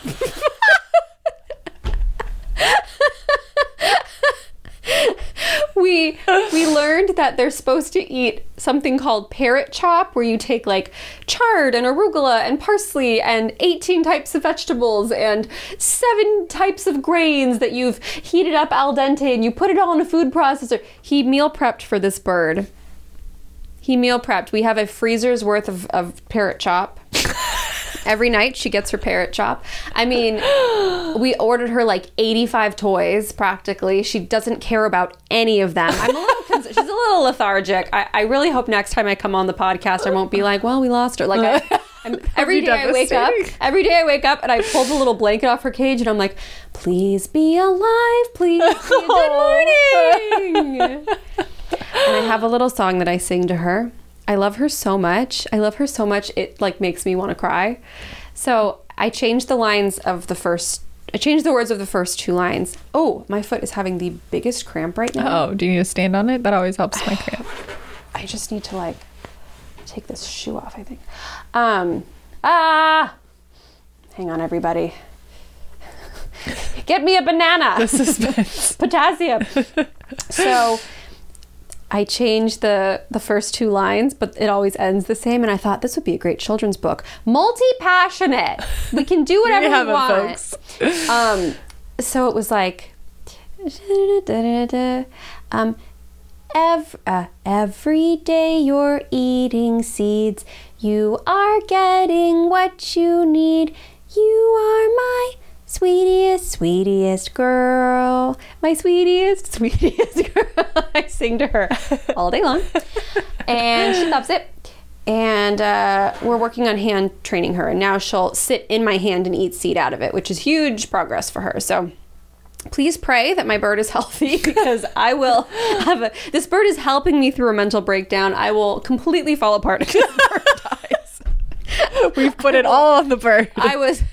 Speaker 2: we we learned that they're supposed to eat something called parrot chop, where you take like chard and arugula and parsley and eighteen types of vegetables and seven types of grains that you've heated up al dente, and you put it all in a food processor. He meal prepped for this bird. He meal prepped. We have a freezer's worth of, of parrot chop. Every night she gets her parrot chop. I mean, we ordered her like eighty-five toys practically. She doesn't care about any of them. I'm a little cons- she's a little lethargic. I, I really hope next time I come on the podcast I won't be like, well, we lost her. Like I, I'm, every day I wake up, every day I wake up and I pull the little blanket off her cage and I'm like, please be alive, please be a good morning. And I have a little song that I sing to her. I love her so much. I love her so much. It like makes me want to cry. So I changed the lines of the first, I changed the words of the first two lines. Oh, my foot is having the biggest cramp right now.
Speaker 1: Oh, do you need to stand on it? That always helps my cramp.
Speaker 2: I just need to like take this shoe off, I think. Um, ah, hang on everybody. Get me a banana.
Speaker 1: The suspense.
Speaker 2: Potassium. So I changed the, the first two lines, but it always ends the same. And I thought this would be a great children's book. Multi-passionate. We can do whatever we, we want. Folks. Um, so it was like, um, ev- uh, every day you're eating seeds. You are getting what you need. You are my sweetiest, sweetiest girl. My sweetiest, sweetiest girl. I sing to her all day long. And she loves it. And uh, we're working on hand training her. And now she'll sit in my hand and eat seed out of it, which is huge progress for her. So please pray that my bird is healthy, because I will have a... This bird is helping me through a mental breakdown. I will completely fall apart if this bird dies.
Speaker 1: We've put it all on the bird.
Speaker 2: I was...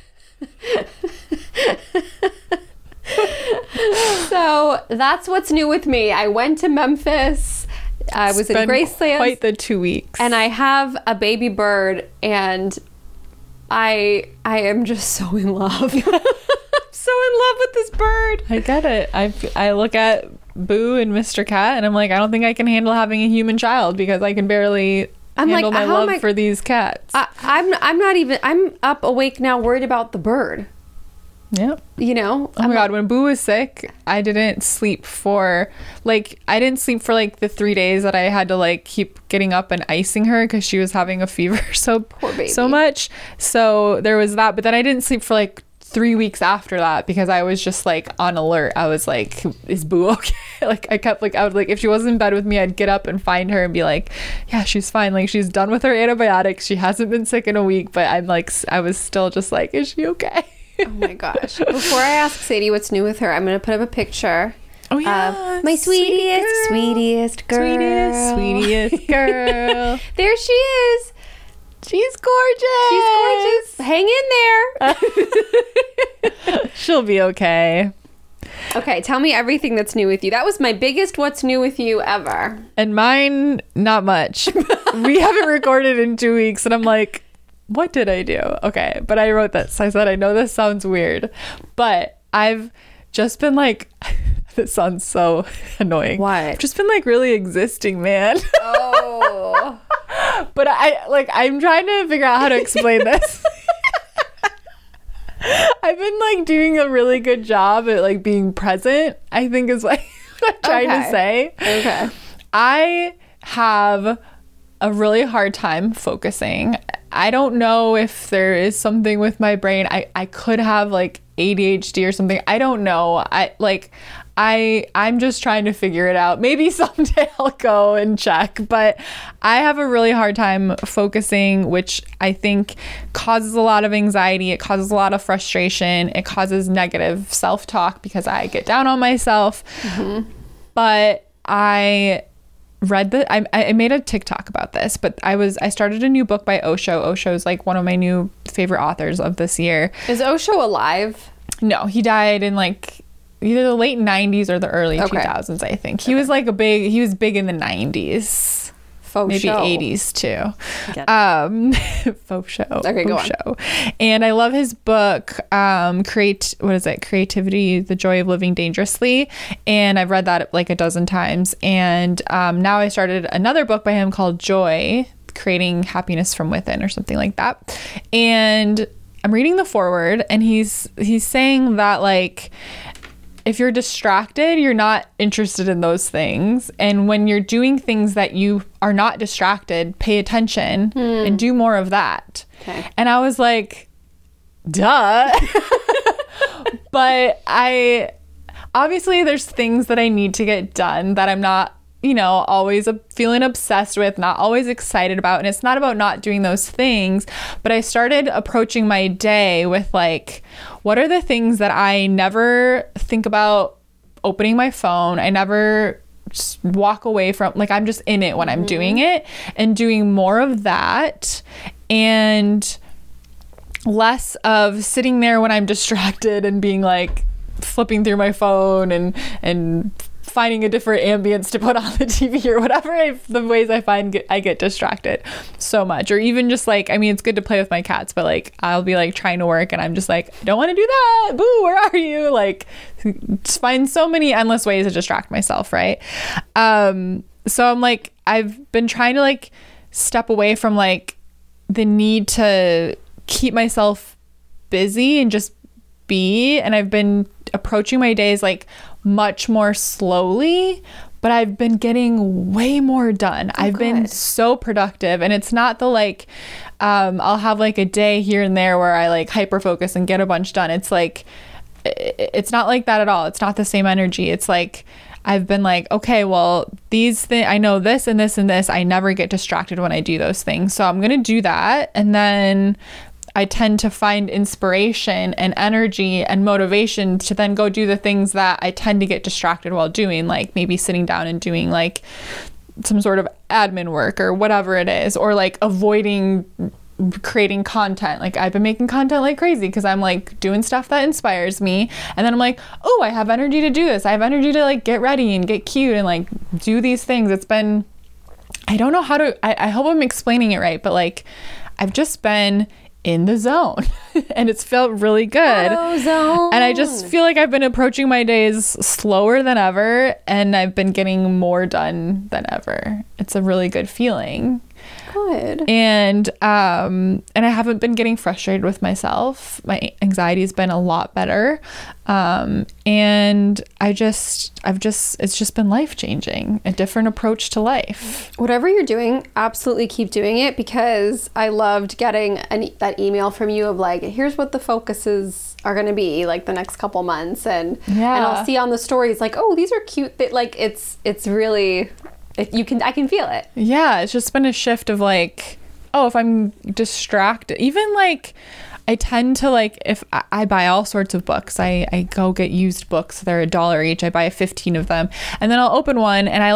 Speaker 2: So that's what's new with me. I went to Memphis. I was
Speaker 1: it's
Speaker 2: in
Speaker 1: been
Speaker 2: Graceland.
Speaker 1: Quite the two weeks.
Speaker 2: And I have a baby bird, and I I am just so in love. I'm so in love with this bird.
Speaker 1: I get it. I I look at Boo and Mister Cat, and I'm like, I don't think I can handle having a human child, because I can barely
Speaker 2: I'm
Speaker 1: handle
Speaker 2: like,
Speaker 1: my love
Speaker 2: I,
Speaker 1: for these cats.
Speaker 2: I, I'm I'm not even. I'm up awake now, worried about the bird.
Speaker 1: Yeah.
Speaker 2: You know?
Speaker 1: Oh my God, when Boo was sick, I didn't sleep for, like, I didn't sleep for, like, the three days that I had to, like, keep getting up and icing her because she was having a fever so,
Speaker 2: Poor baby.
Speaker 1: so much. So there was that. But then I didn't sleep for, like, three weeks after that because I was just, like, on alert. I was like, is Boo okay? Like, I kept, like, I would, like, if she wasn't in bed with me, I'd get up and find her and be like, yeah, she's fine. Like, she's done with her antibiotics. She hasn't been sick in a week. But I'm, like, I was still just like, is she okay?
Speaker 2: Oh my gosh. Before I ask Sadie what's new with her, I'm going to put up a picture
Speaker 1: oh, yeah,
Speaker 2: of my sweetest, sweetest girl.
Speaker 1: Sweetest, sweetest girl.
Speaker 2: There she is.
Speaker 1: She's gorgeous.
Speaker 2: She's gorgeous. Hang in there.
Speaker 1: She'll be okay.
Speaker 2: Okay, tell me everything that's new with you. That was my biggest what's new with you ever.
Speaker 1: And mine, not much. We haven't recorded in two weeks, and I'm like, what did I do? Okay, but I wrote this. I said, I know this sounds weird, but I've just been like, this sounds so annoying.
Speaker 2: What?
Speaker 1: I've just been like really existing, man.
Speaker 2: Oh.
Speaker 1: But I like, I'm trying to figure out how to explain this. I've been like doing a really good job at like being present, I think is like what I'm trying
Speaker 2: Okay.
Speaker 1: to say.
Speaker 2: Okay.
Speaker 1: I have a really hard time focusing. I don't know if there is something with my brain. I, I could have like A D H D or something. I don't know. I like I I'm just trying to figure it out. Maybe someday I'll go and check, but I have a really hard time focusing, which I think causes a lot of anxiety. It causes a lot of frustration. It causes negative self-talk because I get down on myself. Mm-hmm. But I read the I, I made a TikTok about this, but I was I started a new book by Osho. Osho is like one of my new favorite authors of this year.
Speaker 2: Is Osho alive?
Speaker 1: No, he died in like either the late nineties or the early
Speaker 2: Okay.
Speaker 1: two thousands, I think. He was like a big he was big in the nineties.
Speaker 2: Faux
Speaker 1: Maybe
Speaker 2: show.
Speaker 1: eighties too.
Speaker 2: Get it.
Speaker 1: Um, faux show.
Speaker 2: Okay, go
Speaker 1: faux
Speaker 2: on.
Speaker 1: show. And I love his book, um, create. What is it? Creativity: The Joy of Living Dangerously. And I've read that like a dozen times. And um, now I started another book by him called Joy: Creating Happiness from Within, or something like that. And I'm reading the foreword, and he's he's saying that like, if you're distracted, you're not interested in those things. And when you're doing things that you are not distracted, pay attention and do more of that.
Speaker 2: Okay.
Speaker 1: And I was like, duh. But I, obviously there's things that I need to get done that I'm not, you know, always uh, feeling obsessed with, not always excited about. And it's not about not doing those things, but I started approaching my day with like, what are the things that I never think about opening my phone? I never just walk away from, like, I'm just in it when I'm doing it, and doing more of that and less of sitting there when I'm distracted and being like flipping through my phone and, and finding a different ambience to put on the T V or whatever. I, the ways I find get, I get distracted so much. Or even just like, I mean, it's good to play with my cats, but like I'll be like trying to work and I'm just like, I don't want to do that. Boo, where are you? Like, just find so many endless ways to distract myself, right? Um, so I'm like, I've been trying to like step away from like the need to keep myself busy and just be. And I've been approaching my days like much more slowly, but I've been getting way more done.
Speaker 2: Oh,
Speaker 1: I've
Speaker 2: good.
Speaker 1: been so productive, and it's not the like um I'll have like a day here and there where I like hyper focus and get a bunch done. It's like i- it's not like that at all. It's not the same energy. It's like I've been like, okay, well, these things, I know this and this and this. I never get distracted when I do those things. So I'm going to do that. And then I tend to find inspiration and energy and motivation to then go do the things that I tend to get distracted while doing, like maybe sitting down and doing like some sort of admin work or whatever it is, or like avoiding creating content. Like I've been making content like crazy because I'm like doing stuff that inspires me, and then I'm like, oh, I have energy to do this. I have energy to like get ready and get cute and like do these things. It's been, I don't know how to, I, I hope I'm explaining it right, but like I've just been in the zone and it's felt really good.
Speaker 2: Zone.
Speaker 1: And I just feel like I've been approaching my days slower than ever, and I've been getting more done than ever. It's a really good feeling.
Speaker 2: Good.
Speaker 1: And um and I haven't been getting frustrated with myself. My anxiety has been a lot better. Um and I just I've just it's just been life-changing, a different approach to life.
Speaker 2: Whatever you're doing, absolutely keep doing it, because I loved getting an, that email from you of like, here's what the focuses are going to be like the next couple months, and
Speaker 1: Yeah.
Speaker 2: and I'll see on the stories like, oh, these are cute. That like it's it's really it, you can I can feel it.
Speaker 1: Yeah, it's just been a shift of like, oh, if I'm distracted, even like I tend to like, if I, I buy all sorts of books, I, I go get used books. They're a dollar each. I buy fifteen of them, and then I'll open one and I like,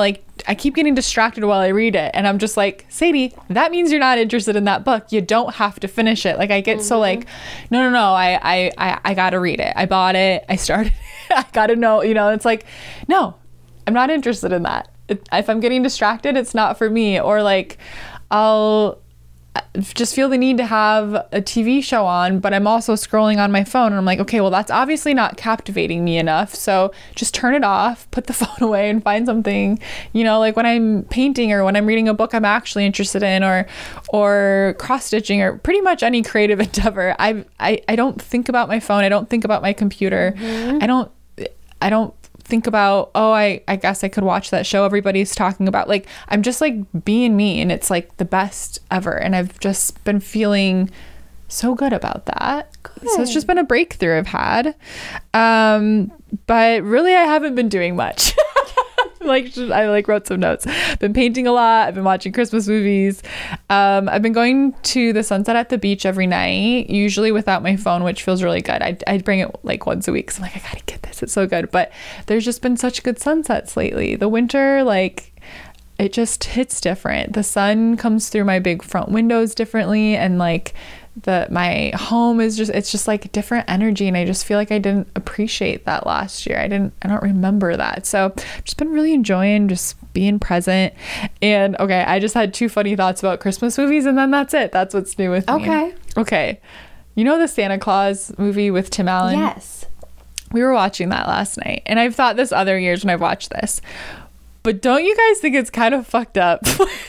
Speaker 1: I keep getting distracted while I read it. And I'm just like, Sadie, that means you're not interested in that book. You don't have to finish it. Like I get mm-hmm. so like, no, no, no, I, I, I, I got to read it. I bought it. I started, I got to know, you know, it's like, no, I'm not interested in that. It, if I'm getting distracted, it's not for me. Or like, I'll just feel the need to have a T V show on, but I'm also scrolling on my phone and I'm like, okay, well, that's obviously not captivating me enough. So just turn it off, put the phone away and find something, you know, like when I'm painting or when I'm reading a book I'm actually interested in, or, or cross stitching, or pretty much any creative endeavor. I, I, I don't think about my phone. I don't think about my computer. Mm-hmm. I don't, I don't think about, oh, I, I guess I could watch that show everybody's talking about. Like, I'm just like being me, and it's like the best ever. And I've just been feeling so good about that. Good. So it's just been a breakthrough I've had. Um, but really, I haven't been doing much. Like I like wrote some notes. Been painting a lot. I've been watching Christmas movies. Um, I've been going to the sunset at the beach every night, usually without my phone, which feels really good. I I bring it like once a week. So I'm like, I gotta get this. It's so good. But there's just been such good sunsets lately. The winter, like, it just hits different. The sun comes through my big front windows differently, and like the my home is just, it's just like different energy, and I just feel like I didn't appreciate that last year. I didn't I don't remember that. So I've just been really enjoying just being present. And okay, I just had two funny thoughts about Christmas movies, and then that's it. That's what's new with me.
Speaker 2: Okay.
Speaker 1: Okay. You know the Santa Claus movie with Tim Allen?
Speaker 2: Yes.
Speaker 1: We were watching that last night, and I've thought this other years when I've watched this. But don't you guys think it's kind of fucked up?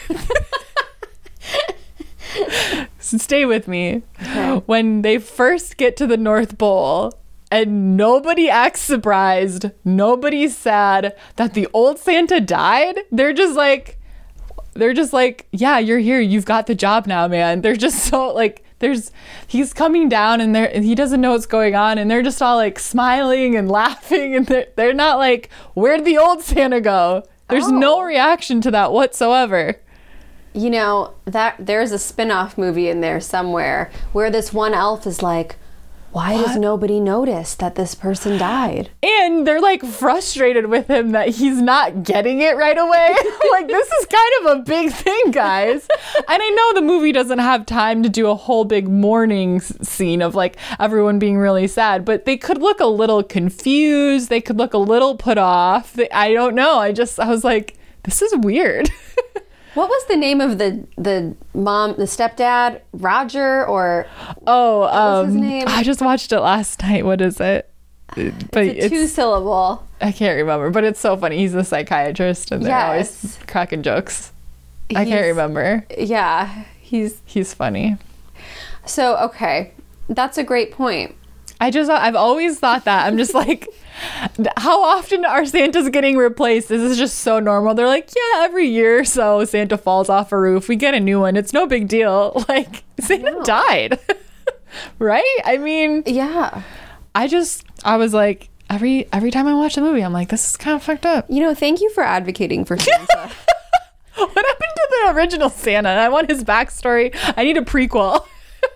Speaker 1: So stay with me. Okay. When they first get to the North Pole and nobody acts surprised, nobody's sad that the old Santa died, they're just like, they're just like, yeah, you're here. You've got the job now, man. They're just so like, there's, he's coming down and they're, and he doesn't know what's going on. And they're just all like smiling and laughing. And they're, they're not like, where'd the old Santa go? There's oh. no reaction to that whatsoever.
Speaker 2: You know, that there's a spin-off movie in there somewhere where this one elf is like, why what? does nobody notice that this person died?
Speaker 1: And they're like frustrated with him that he's not getting it right away. Like, this is kind of a big thing, guys. And I know the movie doesn't have time to do a whole big mourning scene of like everyone being really sad, but they could look a little confused. They could look a little put off. They, I don't know. I just, I was like, this is weird.
Speaker 2: What was the name of the the mom, the stepdad, Roger, or
Speaker 1: oh,
Speaker 2: what
Speaker 1: um,
Speaker 2: was his name?
Speaker 1: I just watched it last night. What is it?
Speaker 2: But it's a two syllable.
Speaker 1: I can't remember, but it's so funny. He's a psychiatrist, and they're
Speaker 2: yes.
Speaker 1: always cracking jokes.
Speaker 2: He's,
Speaker 1: I can't remember.
Speaker 2: Yeah, he's
Speaker 1: he's funny.
Speaker 2: So okay, that's a great point.
Speaker 1: I just, I've always thought that. I'm just like, how often are Santas getting replaced? This is just so normal. They're like, yeah, every year or so Santa falls off a roof. We get a new one. It's no big deal. Like, Santa died. Right? I mean,
Speaker 2: yeah.
Speaker 1: I just, I was like, every every time I watch the movie, I'm like, this is kind of fucked up.
Speaker 2: You know, thank you for advocating for Santa.
Speaker 1: What happened to the original Santa? I want his backstory. I need a prequel.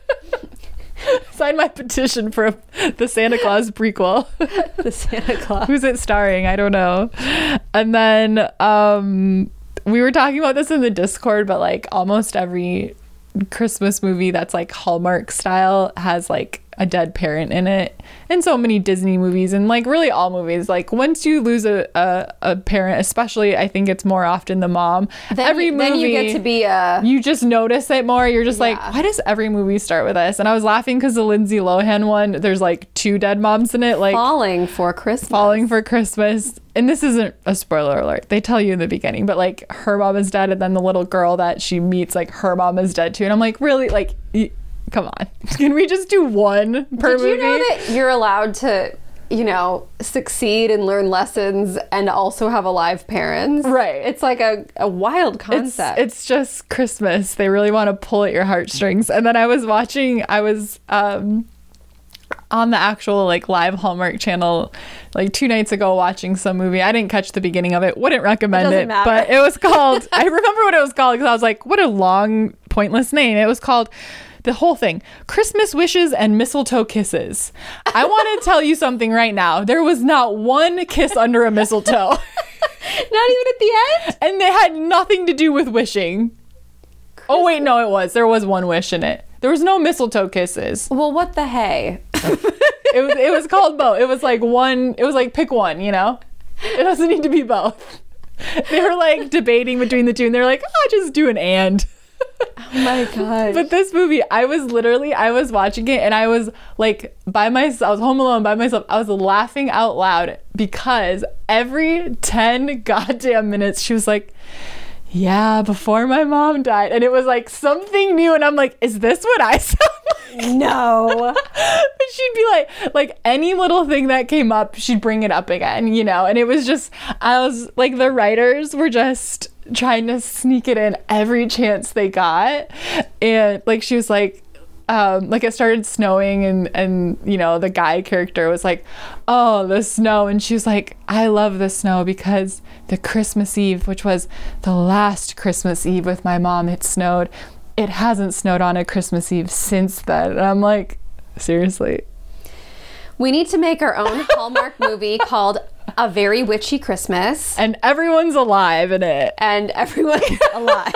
Speaker 1: Sign my petition for a, the Santa Claus prequel.
Speaker 2: The Santa Claus.
Speaker 1: Who's it starring? I don't know. And then um, we were talking about this in the Discord, but like almost every Christmas movie that's like Hallmark style has like a dead parent in it. And so many Disney movies, and like really all movies, like once you lose a, a, a parent, especially I think it's more often the mom,
Speaker 2: then
Speaker 1: every
Speaker 2: you,
Speaker 1: movie
Speaker 2: then you get to be a
Speaker 1: you just notice it more. You're just
Speaker 2: yeah.
Speaker 1: like, why does every movie start with this? And I was laughing because the Lindsay Lohan one, there's like two dead moms in it, like
Speaker 2: Falling for Christmas.
Speaker 1: Falling for Christmas. And this isn't a spoiler alert, they tell you in the beginning, but like her mom is dead, and then the little girl that she meets, like her mom is dead too. And I'm like, really? Like y- come on, can we just do one per
Speaker 2: Did
Speaker 1: movie?
Speaker 2: You know that you're allowed to, you know, succeed and learn lessons and also have alive parents?
Speaker 1: Right.
Speaker 2: It's like a, a wild concept.
Speaker 1: It's, it's just Christmas. They really want to pull at your heartstrings. And then I was watching, I was um, on the actual like live Hallmark channel like two nights ago watching some movie. I didn't catch the beginning of it. Wouldn't recommend it. it but it was called, I remember what it was called because I was like, what a long, pointless name. It was called the whole thing, Christmas Wishes and Mistletoe Kisses. I want to tell you something right now. There was not one kiss under a mistletoe.
Speaker 2: Not even at the end?
Speaker 1: And they had nothing to do with wishing. Oh, wait, no, it was. There was one wish in it. There was no mistletoe kisses.
Speaker 2: Well, what the hey?
Speaker 1: It was it was called both. It was like one, it was like pick one, you know? It doesn't need to be both. They were like debating between the two and they're like, oh, just do an and.
Speaker 2: Oh my god.
Speaker 1: But this movie, I was literally, I was watching it and I was like by myself, I was home alone by myself. I was laughing out loud because every ten goddamn minutes she was like, yeah, before my mom died. And it was like something new. And I'm like, is this what I sound like?
Speaker 2: No.
Speaker 1: But she'd be like, like any little thing that came up, she'd bring it up again, you know? And it was just, I was like, the writers were just trying to sneak it in every chance they got. And like, she was like, Um, like it started snowing and, and, you know, the guy character was like, oh, the snow. And she was like, I love the snow because the Christmas Eve, which was the last Christmas Eve with my mom, it snowed. It hasn't snowed on a Christmas Eve since then. And I'm like, seriously?
Speaker 2: We need to make our own Hallmark movie called A Very Witchy Christmas.
Speaker 1: And everyone's alive in it.
Speaker 2: And everyone's alive.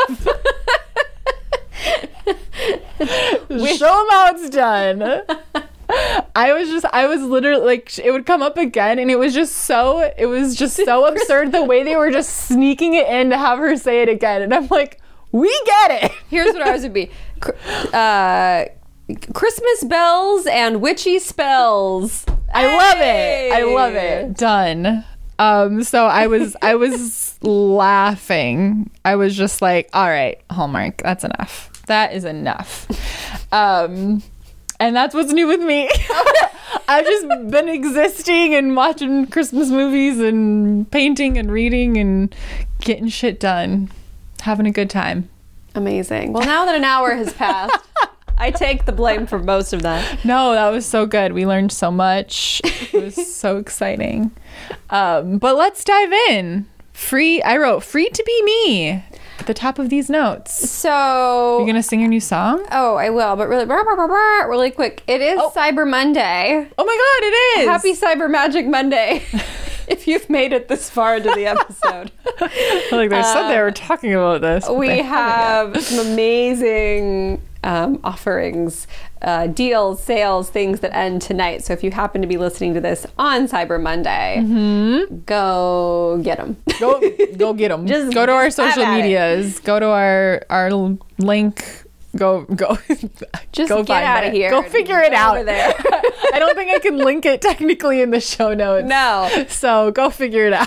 Speaker 1: Show them how it's done. I was just, I was literally like, it would come up again and it was just so, it was just so absurd the way they were just sneaking it in to have her say it again. And I'm like, we get it.
Speaker 2: Here's what ours would be. Uh, Christmas bells and witchy spells.
Speaker 1: I love it. I love it. Done. Um, so I was, I was laughing. I was just like, all right, Hallmark, that's enough. That is enough. Um, and that's what's new with me. I've just been existing and watching Christmas movies and painting and reading and getting shit done. Having a good time.
Speaker 2: Amazing. Well, now that an hour has passed, I take the blame for most of that.
Speaker 1: No, that was so good. We learned so much. It was so exciting. Um, but let's dive in. Free, I wrote free to be me at the top of these notes.
Speaker 2: So
Speaker 1: You're gonna sing your new song?
Speaker 2: Oh, I will, but really, rah, rah, rah, rah, really quick. It is
Speaker 1: Oh.
Speaker 2: Cyber Monday.
Speaker 1: Oh my god, it is!
Speaker 2: Happy Cyber Magic Monday. If you've made it this far into the episode.
Speaker 1: Like they said they were talking about this. but
Speaker 2: We
Speaker 1: they haven't
Speaker 2: have some amazing um, offerings, uh, deals, sales, things that end tonight. So if you happen to be listening to this on Cyber Monday, go get them.
Speaker 1: yet. Go, go get them.
Speaker 2: Just
Speaker 1: go to our
Speaker 2: have
Speaker 1: social
Speaker 2: at it.
Speaker 1: medias. Go to our our link. Go go.
Speaker 2: Just
Speaker 1: go
Speaker 2: get
Speaker 1: find
Speaker 2: out of
Speaker 1: it.
Speaker 2: here.
Speaker 1: Go figure it
Speaker 2: Go
Speaker 1: out.
Speaker 2: over there.
Speaker 1: I don't think I can link it technically in the show notes.
Speaker 2: No.
Speaker 1: So go figure it out.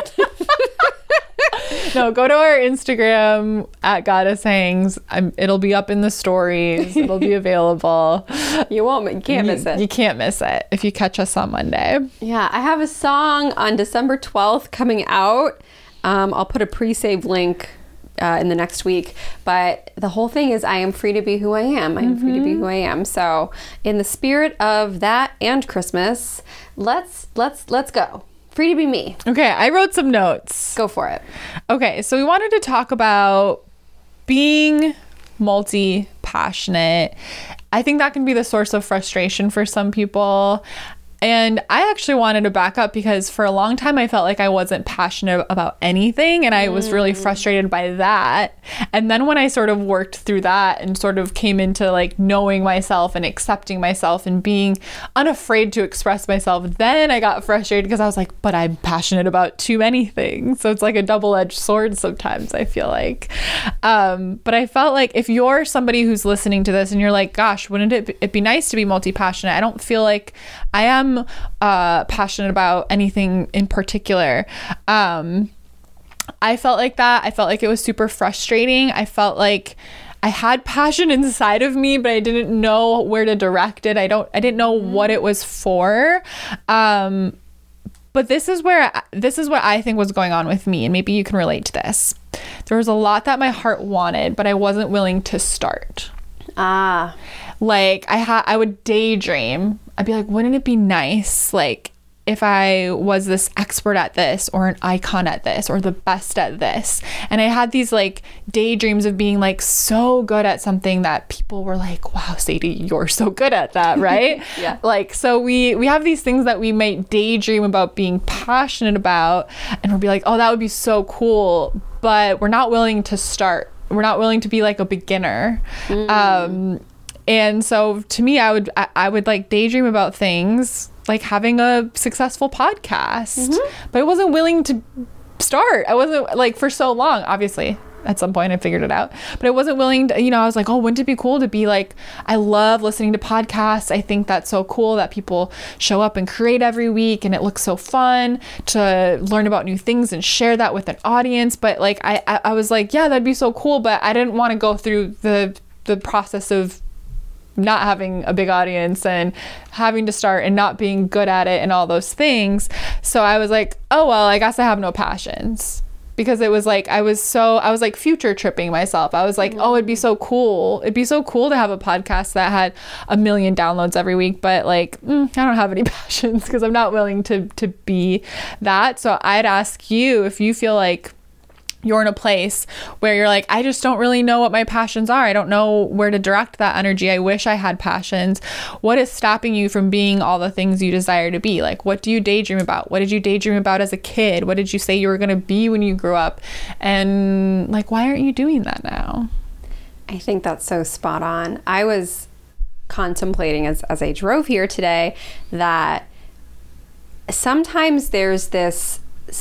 Speaker 1: No, go to our Instagram at Goddess Hangs. I'm, it'll be up in the stories. It'll be available.
Speaker 2: You won't, you can't miss
Speaker 1: You,
Speaker 2: it.
Speaker 1: you can't miss it if you catch us on Monday.
Speaker 2: Yeah, I have a song on December twelfth coming out. Um, I'll put a pre-save link uh, in the next week. But the whole thing is I am free to be who I am. I am free to be who I am. So in the spirit of that and Christmas, let's let's let's go. Free to be me.
Speaker 1: Okay, I wrote some notes.
Speaker 2: Go for it.
Speaker 1: Okay, so we wanted to talk about being multi-passionate. I think that can be the source of frustration for some people. And I actually wanted to back up because for a long time I felt like I wasn't passionate about anything and I was really frustrated by that. And then when I sort of worked through that and sort of came into like knowing myself and accepting myself and being unafraid to express myself, then I got frustrated because I was like, but I'm passionate about too many things. So it's like a double-edged sword sometimes, I feel like. Um, but I felt like if you're somebody who's listening to this and you're like, gosh, wouldn't it be, it be nice to be multi-passionate? I don't feel like I am uh, passionate about anything in particular. Um, I felt like that. I felt like it was super frustrating. I felt like I had passion inside of me, but I didn't know where to direct it. I don't, I didn't know what it was for. Um, but this is where, this is what I think was going on with me. And maybe you can relate to this. There was a lot that my heart wanted, but I wasn't willing to start.
Speaker 2: Ah.
Speaker 1: Like I had, I would daydream. I'd be like, wouldn't it be nice, like, if I was this expert at this or an icon at this or the best at this. And I had these like daydreams of being like so good at something that people were like, wow, Sadie, you're so good at that, right?
Speaker 2: Yeah.
Speaker 1: Like, so we, we have these things that we might daydream about being passionate about, and we'll be like, oh, that would be so cool. But we're not willing to start. We're not willing to be like a beginner. Mm. Um, and so to me, I would, I, I would like daydream about things like having a successful podcast, mm-hmm. but I wasn't willing to start. I wasn't like for so long, obviously at some point I figured it out, but I wasn't willing to, you know, I was like, oh, wouldn't it be cool to be like, I love listening to podcasts. I think that's so cool that people show up and create every week, and it looks so fun to learn about new things and share that with an audience. But like, I, I, I was like, yeah, that'd be so cool. But I didn't want to go through the, the process of not having a big audience and having to start and not being good at it and all those things. So I was like, oh, well, I guess I have no passions, because it was like, I was so, I was like future tripping myself. I was like, mm-hmm. oh, it'd be so cool. It'd be so cool to have a podcast that had a million downloads every week. But like, mm, I don't have any passions because I'm not willing to, to be that. So I'd ask you if you feel like you're in a place where you're like, I just don't really know what my passions are. I don't know where to direct that energy. I wish I had passions. What is stopping you from being all the things you desire to be? Like, what do you daydream about? What did you daydream about as a kid? What did you say you were going to be when you grew up? And like, why aren't you doing that now?
Speaker 2: I think that's so spot on. I was contemplating as, as I drove here today that sometimes there's this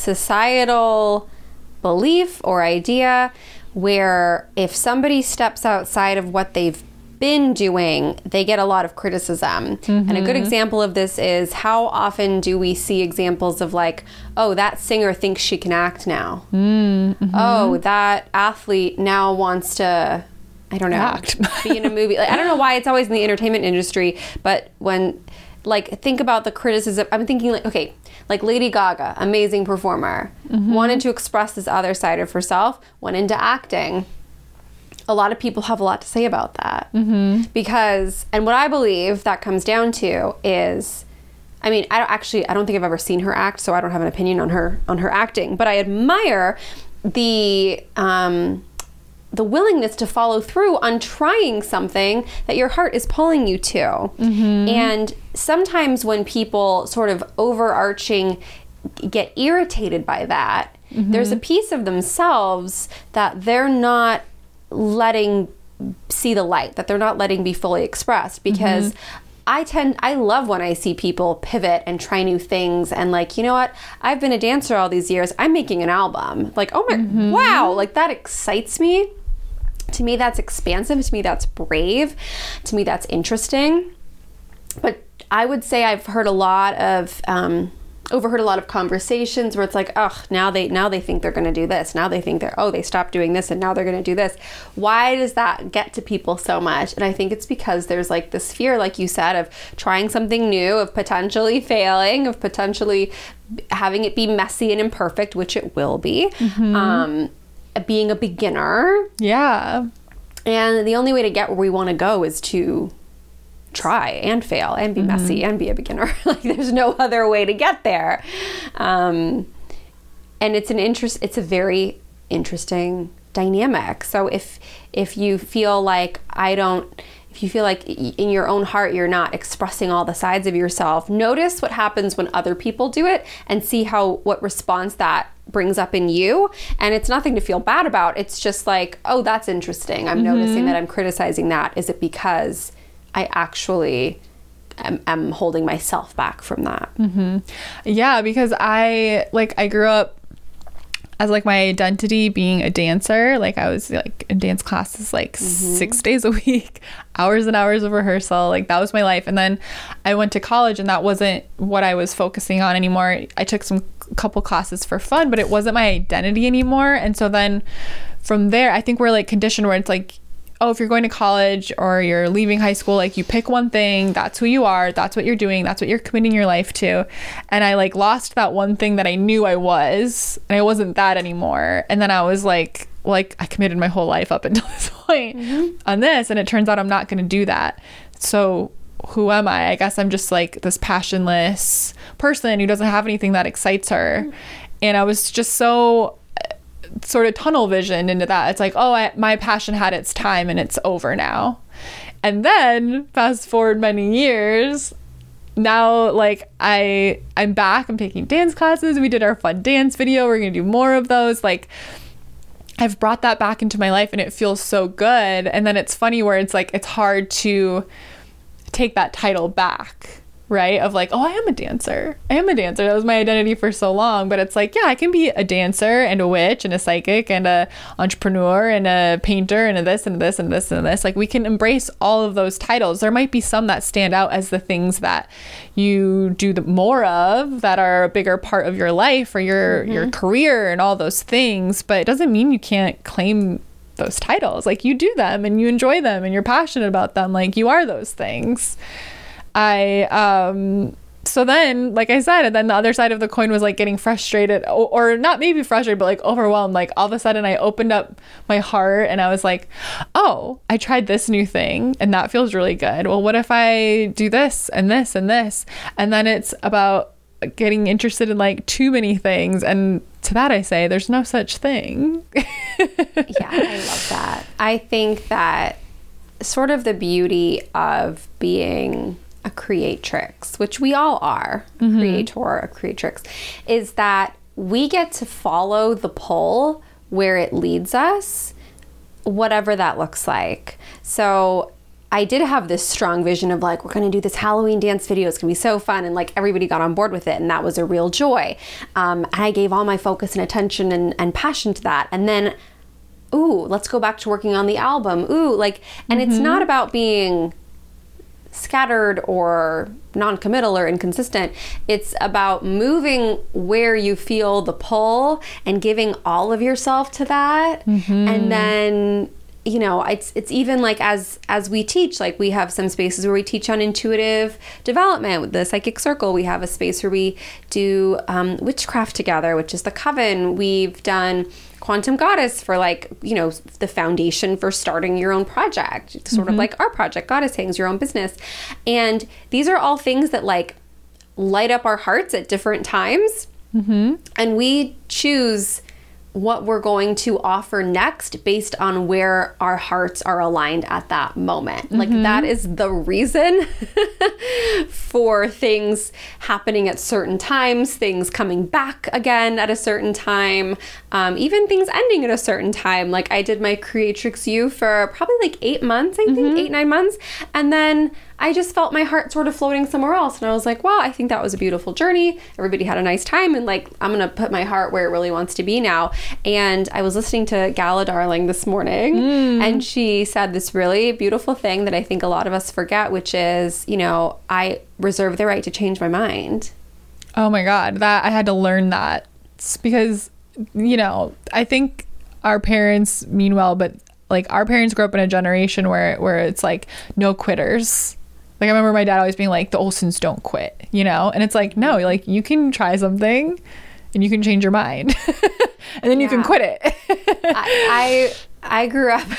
Speaker 2: societal belief or idea where if somebody steps outside of what they've been doing, they get a lot of criticism. Mm-hmm. And a good example of this is, how often do we see examples of like, oh, that singer thinks she can act now. Mm-hmm. Oh, that athlete now wants to, I don't know, act. be in a movie. Like, I don't know why it's always in the entertainment industry, but when, like, think about the criticism. I'm thinking like, okay, like Lady Gaga, amazing performer, mm-hmm. wanted to express this other side of herself, went into acting. A lot of people have a lot to say about that. Mm-hmm. Because, and what I believe that comes down to is, I mean, I don't actually, I don't think I've ever seen her act, so I don't have an opinion on her, on her acting, but I admire the, um, the willingness to follow through on trying something that your heart is pulling you to. Mm-hmm. And sometimes when people sort of overarching get irritated by that, mm-hmm. there's a piece of themselves that they're not letting see the light, that they're not letting be fully expressed. Because mm-hmm. I tend, I love when I see people pivot and try new things and like, you know what, I've been a dancer all these years, I'm making an album. Like, oh my, mm-hmm. wow, like that excites me. To me, that's expansive. To me, that's brave. To me, that's interesting. But I would say I've heard a lot of, um, overheard a lot of conversations where it's like, oh, now they now they think they're going to do this. Now they think they're, oh, they stopped doing this and now they're going to do this. Why does that get to people so much? And I think it's because there's like this fear, like you said, of trying something new, of potentially failing, of potentially having it be messy and imperfect, which it will be. Mm-hmm. Um, being a beginner.
Speaker 1: Yeah.
Speaker 2: And the only way to get where we want to go is to try and fail and be mm-hmm. messy and be a beginner. Like there's no other way to get there. Um, and it's an interest, it's a very interesting dynamic. So if, if you feel like I don't, if you feel like in your own heart, you're not expressing all the sides of yourself, notice what happens when other people do it and see how, what response that brings up in you. And it's nothing to feel bad about. It's just like, oh, that's interesting. I'm mm-hmm. noticing that I'm criticizing that. Is it because I actually am, am holding myself back from that?
Speaker 1: Mm-hmm. Yeah, because I, like, I grew up as like my identity being a dancer. Like I was like in dance classes like mm-hmm. six days a week, hours and hours of rehearsal. Like that was my life. And then I went to college and that wasn't what I was focusing on anymore. I took some couple classes for fun, but it wasn't my identity anymore. And so then from there, I think we're like conditioned where it's like, oh, if you're going to college or you're leaving high school, like you pick one thing, that's who you are, that's what you're doing, that's what you're committing your life to. And I like lost that one thing that I knew I was, and I wasn't that anymore. And then I was like, like I committed my whole life up until this point mm-hmm. on this, and it turns out I'm not going to do that. So who am I? I guess I'm just like this passionless person who doesn't have anything that excites her. And I was just so sort of tunnel visioned into that. It's like, oh, I, my passion had its time and it's over now. And then fast forward many years, now like I I'm back, I'm taking dance classes. We did our fun dance video. We're gonna do more of those. Like, I've brought that back into my life and it feels so good. And then it's funny where it's like it's hard to take that title back, right? Of like, oh, I am a dancer. I am a dancer. That was my identity for so long. But it's like, yeah, I can be a dancer and a witch and a psychic and a entrepreneur and a painter and a this and this and this and this. Like, we can embrace all of those titles. There might be some that stand out as the things that you do the more of, that are a bigger part of your life or your, mm-hmm. your career and all those things. But it doesn't mean you can't claim those titles. Like, you do them and you enjoy them and you're passionate about them. Like, you are those things. I, um, so then, like I said, and then the other side of the coin was like getting frustrated or, or not maybe frustrated, but like overwhelmed. Like, all of a sudden I opened up my heart and I was like, oh, I tried this new thing and that feels really good. Well, what if I do this and this and this? And then it's about getting interested in like too many things. And to that I say, there's no such thing.
Speaker 2: Yeah, I love that. I think that sort of the beauty of being a creatrix, which we all are, a mm-hmm. creator, a creatrix, is that we get to follow the pull where it leads us, whatever that looks like. So I did have this strong vision of like, we're going to do this Halloween dance video. It's going to be so fun. And like, everybody got on board with it. And that was a real joy. Um, and I gave all my focus and attention and, and passion to that. And then, ooh, let's go back to working on the album. Ooh, like, and mm-hmm. it's not about being scattered or non-committal or inconsistent. It's about moving where you feel the pull and giving all of yourself to that. Mm-hmm. And then, you know, it's it's even like as as we teach, like we have some spaces where we teach on intuitive development with the Psychic Circle. We have a space where we do um, witchcraft together, which is the Coven. We've done Quantum Goddess for like, you know, the foundation for starting your own project, sort mm-hmm. of like our project, Goddess Hangs, your own business. And these are all things that like light up our hearts at different times. Mm-hmm. And we choose what we're going to offer next based on where our hearts are aligned at that moment. Mm-hmm. Like, that is the reason for things happening at certain times, things coming back again at a certain time, um, even things ending at a certain time. Like, I did my Creatrix U for probably like eight months, I think, mm-hmm. eight, nine months. And then I just felt my heart sort of floating somewhere else. And I was like, wow, I think that was a beautiful journey. Everybody had a nice time. And like, I'm going to put my heart where it really wants to be now. And I was listening to Gala Darling this morning, mm. and she said this really beautiful thing that I think a lot of us forget, which is, you know, I reserve the right to change my mind.
Speaker 1: Oh my God, that I had to learn that. It's because, you know, I think our parents mean well, but like our parents grew up in a generation where, where it's like no quitters. Like, I remember my dad always being like, the Olsons don't quit, you know? And it's like, no, like, you can try something and you can change your mind and then you yeah. can quit it.
Speaker 2: I, I I grew up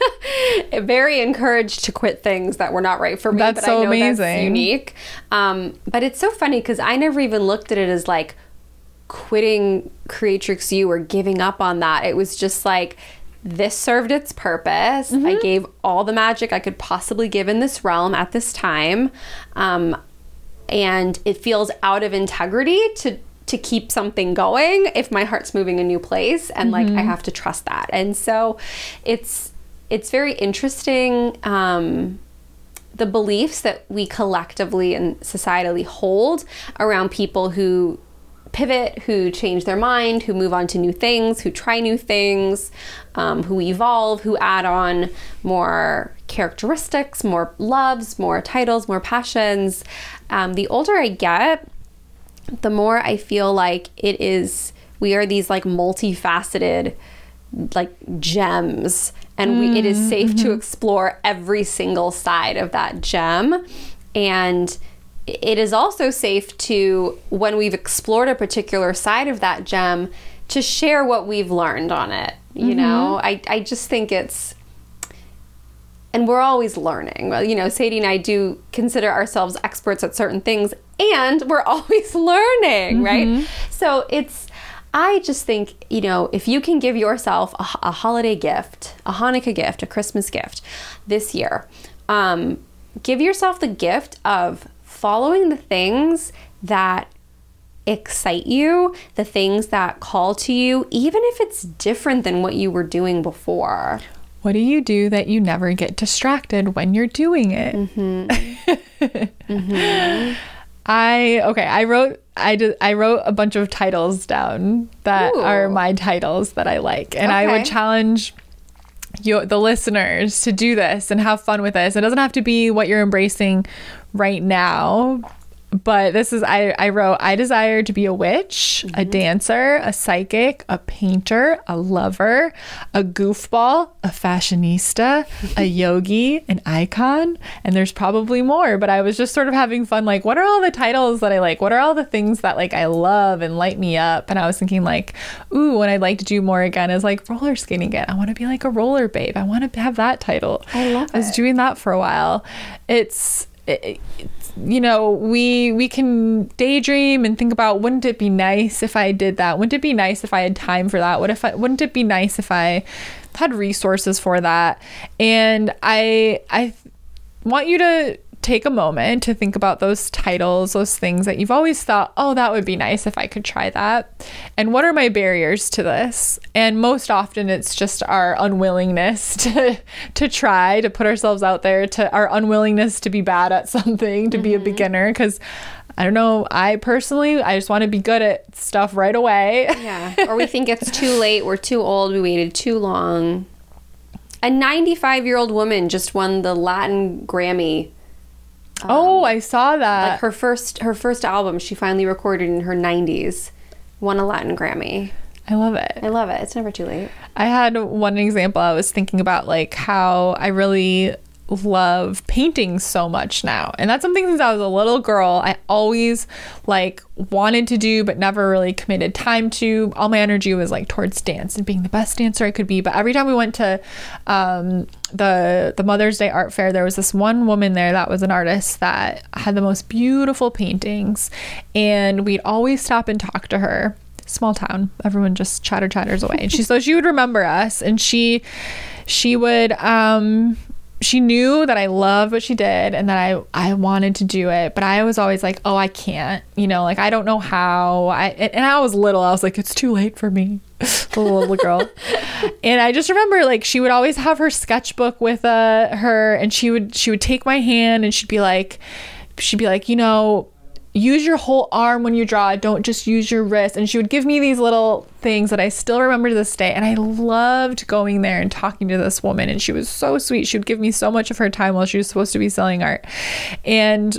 Speaker 2: very encouraged to quit things that were not right for me.
Speaker 1: That's
Speaker 2: but
Speaker 1: so
Speaker 2: I know
Speaker 1: amazing.
Speaker 2: That's unique. Um, but it's so funny because I never even looked at it as like quitting Creatrix U or giving up on that. It was just like, this served its purpose. Mm-hmm. I gave all the magic I could possibly give in this realm at this time. Um, and it feels out of integrity to to keep something going if my heart's moving a new place. And mm-hmm. like, I have to trust that. And so it's it's very interesting, um, the beliefs that we collectively and societally hold around people who pivot, who change their mind, who move on to new things, who try new things, um, who evolve, who add on more characteristics, more loves, more titles, more passions. Um, the older I get, the more I feel like it is, we are these like multifaceted like gems, and mm-hmm. we, it is safe mm-hmm. to explore every single side of that gem. And it is also safe to, when we've explored a particular side of that gem, to share what we've learned on it. You mm-hmm. know, I, I just think it's, and we're always learning. Well, you know, Sadie and I do consider ourselves experts at certain things, and we're always learning, mm-hmm. right? So it's, I just think, you know, if you can give yourself a, a holiday gift, a Hanukkah gift, a Christmas gift this year, um, give yourself the gift of following the things that excite you, the things that call to you, even if it's different than what you were doing before.
Speaker 1: What do you do that you never get distracted when you're doing it? Mm-hmm. mm-hmm. I okay. I wrote. I did. I wrote a bunch of titles down that Ooh. Are my titles that I like, and okay. I would challenge you, the listeners, to do this and have fun with this. It doesn't have to be what you're embracing right now. But this is, I, I wrote, I desire to be a witch, mm-hmm. a dancer, a psychic, a painter, a lover, a goofball, a fashionista, a yogi, an icon. And there's probably more, but I was just sort of having fun. Like, what are all the titles that I like? What are all the things that like I love and light me up? And I was thinking like, ooh, what I'd like to do more again is like roller skating again. I want to be like a roller babe. I want to have that title.
Speaker 2: I love it.
Speaker 1: I was doing that for a while. It's, it, it's you know, we we can daydream and think about, wouldn't it be nice if I did that? Wouldn't it be nice if I had time for that? What if I, wouldn't it be nice if I had resources for that? And I I want you to take a moment to think about those titles, those things that you've always thought, oh, that would be nice if I could try that. And what are my barriers to this? And most often it's just our unwillingness to to try, to put ourselves out there, to our unwillingness to be bad at something, to mm-hmm. be a beginner. Because I don't know, I personally, I just want to be good at stuff right away.
Speaker 2: Yeah. Or we think it's too late, we're too old, we waited too long. A ninety-five-year-old woman just won the Latin Grammy. Um,
Speaker 1: oh, I saw that.
Speaker 2: Like her first her first album she finally recorded in her nineties won a Latin Grammy.
Speaker 1: I love it.
Speaker 2: I love it. It's never too late.
Speaker 1: I had one example. I was thinking about like how I really love painting so much now. And that's something since I was a little girl, I always like wanted to do, but never really committed time to. All my energy was like towards dance and being the best dancer I could be. But every time we went to um, the the Mother's Day art fair, there was this one woman there that was an artist that had the most beautiful paintings. And we'd always stop and talk to her. Small town, everyone just chatter chatters away. And she so she would remember us, and she she would um she knew that I loved what she did and that I, I wanted to do it, but I was always like, oh, I can't, you know, like, I don't know how. I and I was little. I was like, it's too late for me, the little girl. And I just remember, like, she would always have her sketchbook with uh, her, and she would she would take my hand, and she'd be like, she'd be like, you know, use your whole arm when you draw. Don't just use your wrist. And she would give me these little things that I still remember to this day. And I loved going there and talking to this woman. And she was so sweet. She would give me so much of her time while she was supposed to be selling art. And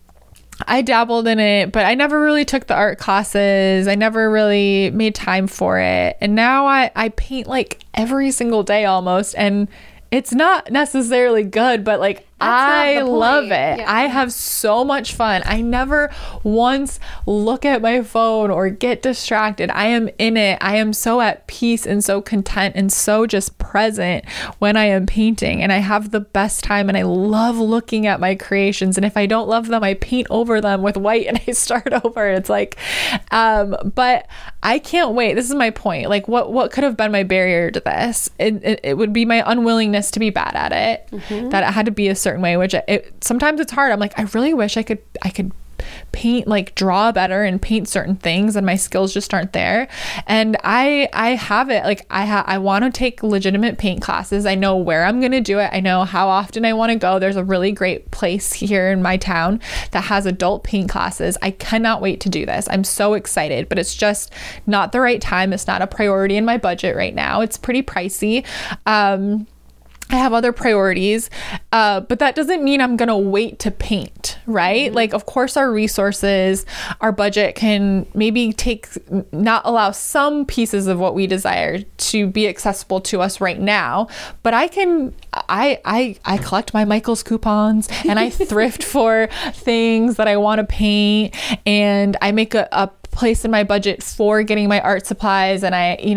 Speaker 1: I dabbled in it, but I never really took the art classes. I never really made time for it. And now I, I paint like every single day almost. And it's not necessarily good, but like, I love it. Yeah. I have so much fun. I never once look at my phone or get distracted. I am in it. I am so at peace and so content and so just present when I am painting, and I have the best time, and I love looking at my creations. And if I don't love them, I paint over them with white and I start over. It's like, um, but I can't wait. This is my point. Like, what, what could have been my barrier to this? It, it, it would be my unwillingness to be bad at it, mm-hmm. that it had to be a certain way, which it, sometimes it's hard. I'm like, I really wish I could I could paint, like draw better and paint certain things, and my skills just aren't there. And I I have it. Like I ha- I want to take legitimate paint classes. I know where I'm going to do it. I know how often I want to go. There's a really great place here in my town that has adult paint classes. I cannot wait to do this. I'm so excited, but it's just not the right time. It's not a priority in my budget right now. It's pretty pricey. Um I have other priorities, uh, but that doesn't mean I'm going to wait to paint, right? Mm-hmm. Like, of course, our resources, our budget can maybe take, not allow some pieces of what we desire to be accessible to us right now, but I can, I, I, I collect my Michaels coupons, and I thrift for things that I want to paint, and I make a, a place in my budget for getting my art supplies. And I, you know,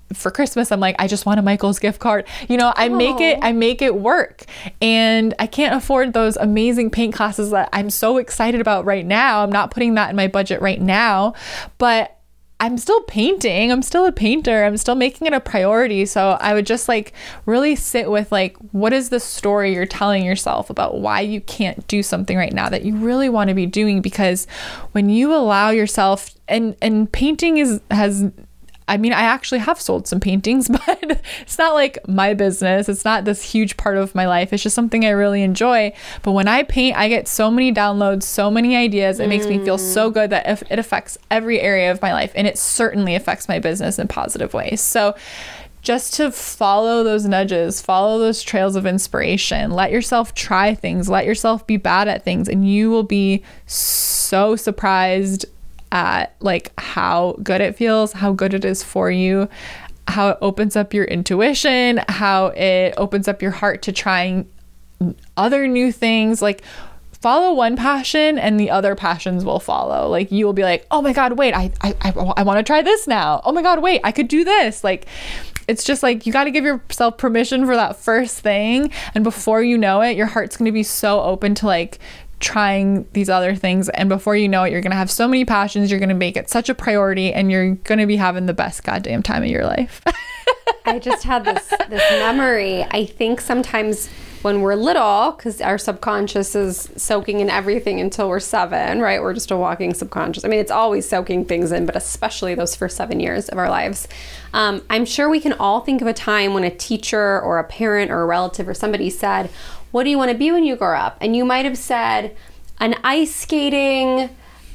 Speaker 1: for Christmas, I'm like, I just want a Michael's gift card. You know, I make it, I make it work. And I can't afford those amazing paint classes that I'm so excited about right now. I'm not putting that in my budget right now, but I'm still painting. I'm still a painter. I'm still making it a priority. So I would just like really sit with like, what is the story you're telling yourself about why you can't do something right now that you really want to be doing? Because when you allow yourself, and, and painting is, has, I mean, I actually have sold some paintings, but it's not like my business. It's not this huge part of my life. It's just something I really enjoy. But when I paint, I get so many downloads, so many ideas. It mm. makes me feel so good that it affects every area of my life. And it certainly affects my business in positive ways. So just to follow those nudges, follow those trails of inspiration, let yourself try things, let yourself be bad at things, and you will be so surprised at like how good it feels, how good it is for you, how it opens up your intuition, how it opens up your heart to trying other new things. Like follow one passion and the other passions will follow. Like you will be like, oh my God, wait, I I, I, I want to try this now. Oh my God, wait, I could do this. Like it's just like you got to give yourself permission for that first thing. And before you know it, your heart's going to be so open to like trying these other things, and before you know it, you're gonna have so many passions, you're gonna make it such a priority, and you're gonna be having the best goddamn time of your life.
Speaker 2: I just had this this memory. I think sometimes when we're little, because our subconscious is soaking in everything until we're seven, right? We're just a walking subconscious. I mean, it's always soaking things in, but especially those first seven years of our lives. Um, I'm sure we can all think of a time when a teacher or a parent or a relative or somebody said, what do you want to be when you grow up? And you might have said an ice skating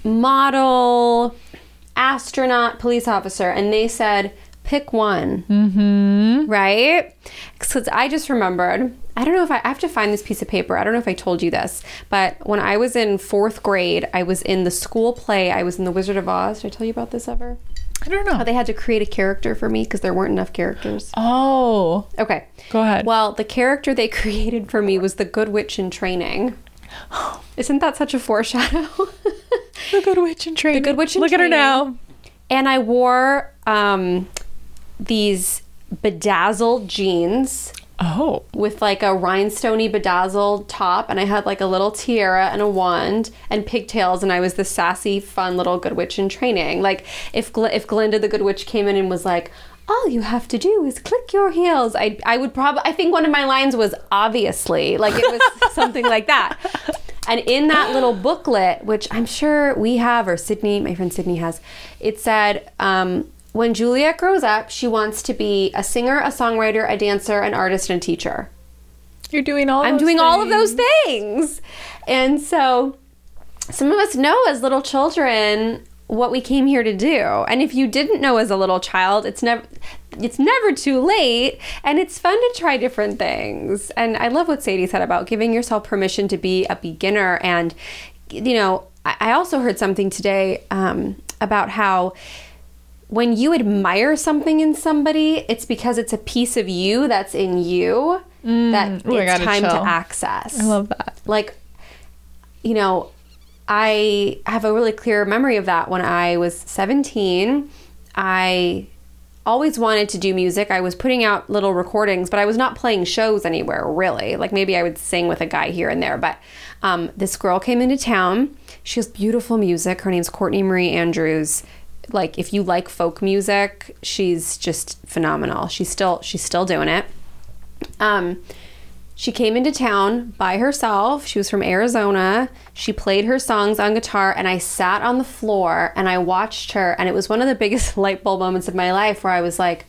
Speaker 2: model, astronaut, police officer. And they said, pick one. Mm-hmm. Right? Because I just remembered, I don't know if I, I have to find this piece of paper. I don't know if I told you this, but when I was in fourth grade, I was in the school play. I was in The Wizard of Oz. Did I tell you about this ever?
Speaker 1: I don't know.
Speaker 2: How they had to create a character for me because there weren't enough characters.
Speaker 1: Oh.
Speaker 2: Okay.
Speaker 1: Go ahead.
Speaker 2: Well, the character they created for me was the Good Witch in Training. Isn't that such a foreshadow?
Speaker 1: The Good Witch in Training.
Speaker 2: The Good Witch in
Speaker 1: Look
Speaker 2: Training.
Speaker 1: Look at her now.
Speaker 2: And I wore um, these bedazzled jeans.
Speaker 1: Oh.
Speaker 2: With like a rhinestoney bedazzled top, and I had like a little tiara and a wand and pigtails, and I was the sassy, fun little Good Witch in Training. Like if Gl- if Glinda the Good Witch came in and was like, all you have to do is click your heels, I I would probably, I think one of my lines was obviously, like it was something like that. And in that little booklet, which I'm sure we have, or Sydney, my friend Sydney has, it said, um, when Juliet grows up, she wants to be a singer, a songwriter, a dancer, an artist, and a teacher.
Speaker 1: You're doing all
Speaker 2: I'm
Speaker 1: those
Speaker 2: doing
Speaker 1: things.
Speaker 2: all of those things. And so some of us know as little children what we came here to do. And if you didn't know as a little child, it's never it's never too late, and it's fun to try different things. And I love what Sadie said about giving yourself permission to be a beginner. And, you know, I, I also heard something today um, about how when you admire something in somebody, it's because it's a piece of you that's in you mm. that Ooh, it's time chill. to access.
Speaker 1: I love that.
Speaker 2: Like, you know, I have a really clear memory of that. When I was seventeen, I always wanted to do music. I was putting out little recordings, but I was not playing shows anywhere, really. Like maybe I would sing with a guy here and there. But um, this girl came into town. She has beautiful music. Her name's Courtney Marie Andrews. Like if you like folk music, she's just phenomenal. She's still she's still doing it. Um, she came into town by herself. She was from Arizona. She played her songs on guitar, and I sat on the floor and I watched her, and it was one of the biggest light bulb moments of my life where I was like,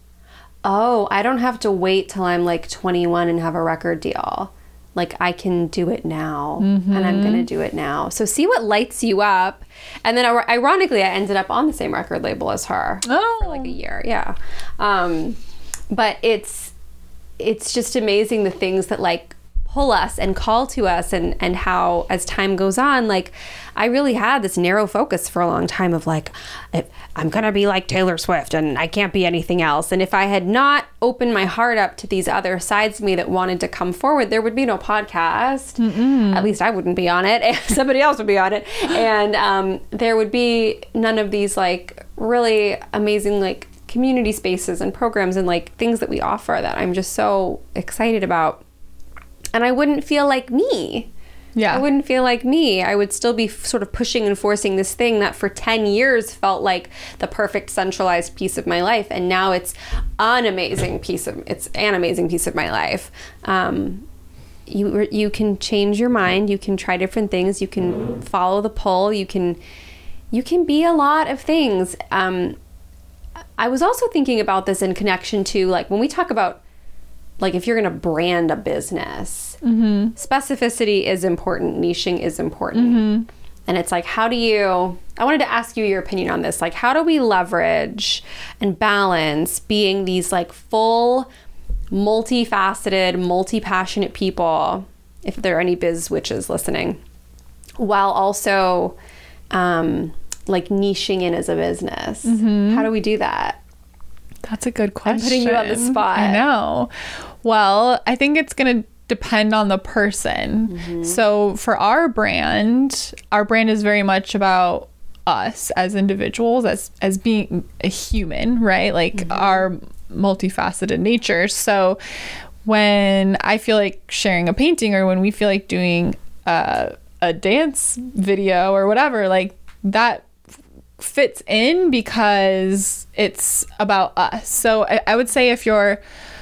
Speaker 2: oh, I don't have to wait till I'm like twenty-one and have a record deal. Like I can do it now, mm-hmm. and I'm going to do it now. So see what lights you up. And then ironically, I ended up on the same record label as her
Speaker 1: oh.
Speaker 2: for like a year. Yeah. Um, but it's, it's just amazing the things that like pull us and call to us, and, and how as time goes on, like I really had this narrow focus for a long time of like, if I'm going to be like Taylor Swift and I can't be anything else. And if I had not opened my heart up to these other sides of me that wanted to come forward, there would be no podcast. Mm-mm. At least I wouldn't be on it. Somebody else would be on it. And um, there would be none of these like really amazing like community spaces and programs and like things that we offer that I'm just so excited about. And I wouldn't feel like me.
Speaker 1: Yeah.
Speaker 2: I wouldn't feel like me. I would still be f- sort of pushing and forcing this thing that for ten years felt like the perfect centralized piece of my life. And now it's an amazing piece of, it's an amazing piece of my life. Um, you, you can change your mind. You can try different things. You can follow the pull. You can, you can be a lot of things. Um, I was also thinking about this in connection to like when we talk about like if you're going to brand a business, mm-hmm. specificity is important, niching is important. Mm-hmm. And it's like, how do you, I wanted to ask you your opinion on this. Like, how do we leverage and balance being these like full, multifaceted, multi-passionate people, if there are any biz witches listening, while also um, like niching in as a business? Mm-hmm. How do we do that?
Speaker 1: That's a good question.
Speaker 2: I'm putting you on the spot.
Speaker 1: I know. Well, I think it's going to depend on the person. Mm-hmm. So for our brand, our brand is very much about us as individuals, as as being a human, right? Like mm-hmm. our multifaceted nature. So when I feel like sharing a painting or when we feel like doing a, a dance video or whatever, like that fits in because it's about us. So I, I would say if you're,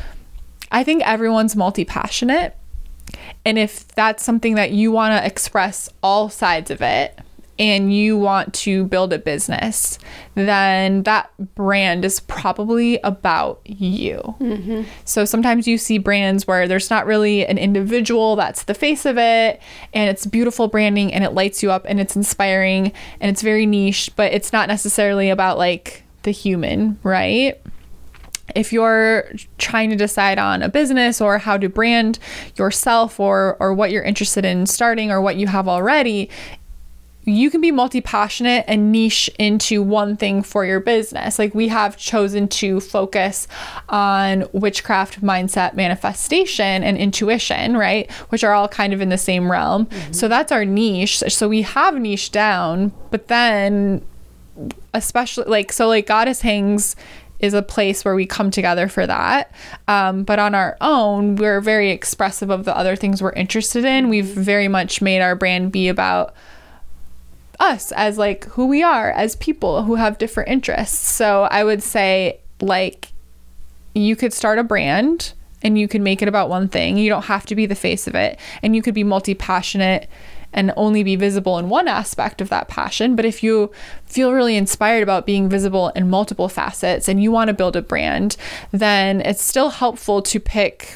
Speaker 1: I think everyone's multi-passionate. And if that's something that you want to express all sides of it and you want to build a business, then that brand is probably about you. Mm-hmm. So sometimes you see brands where there's not really an individual that's the face of it, and it's beautiful branding and it lights you up and it's inspiring and it's very niche, but it's not necessarily about like the human, right? If you're trying to decide on a business or how to brand yourself or or what you're interested in starting or what you have already, you can be multi-passionate and niche into one thing for your business. Like we have chosen to focus on witchcraft, mindset, manifestation, and intuition, right? Which are all kind of in the same realm. Mm-hmm. So that's our niche. So we have niche down, but then especially like, so like Goddess Hangs is a place where we come together for that. Um, but on our own, we're very expressive of the other things we're interested in. We've very much made our brand be about us as like who we are as people who have different interests. So I would say like you could start a brand and you can make it about one thing. You don't have to be the face of it, and you could be multi-passionate and only be visible in one aspect of that passion. But if you feel really inspired about being visible in multiple facets and you want to build a brand, then it's still helpful to pick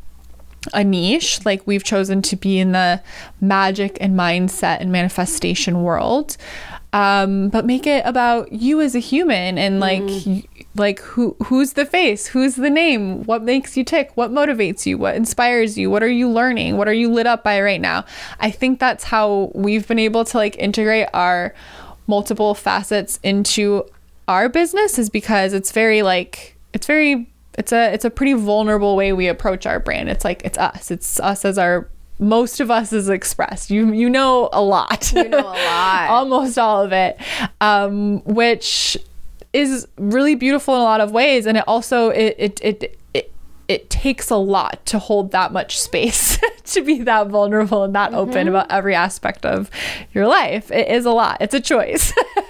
Speaker 1: a niche. Like we've chosen to be in the magic and mindset and manifestation world, um, but make it about you as a human and like mm. like who who's the face, who's the name, what makes you tick, what motivates you, what inspires you, what are you learning, what are you lit up by right now. I think that's how we've been able to like integrate our multiple facets into our business, is because it's very like it's very It's a it's a pretty vulnerable way we approach our brand. It's like it's us. It's us as our most of us is expressed. You you know a lot.
Speaker 2: You know a lot.
Speaker 1: Almost all of it, um, which is really beautiful in a lot of ways. And it also it it it it, it takes a lot to hold that much space to be that vulnerable and that mm-hmm. open about every aspect of your life. It is a lot. It's a choice.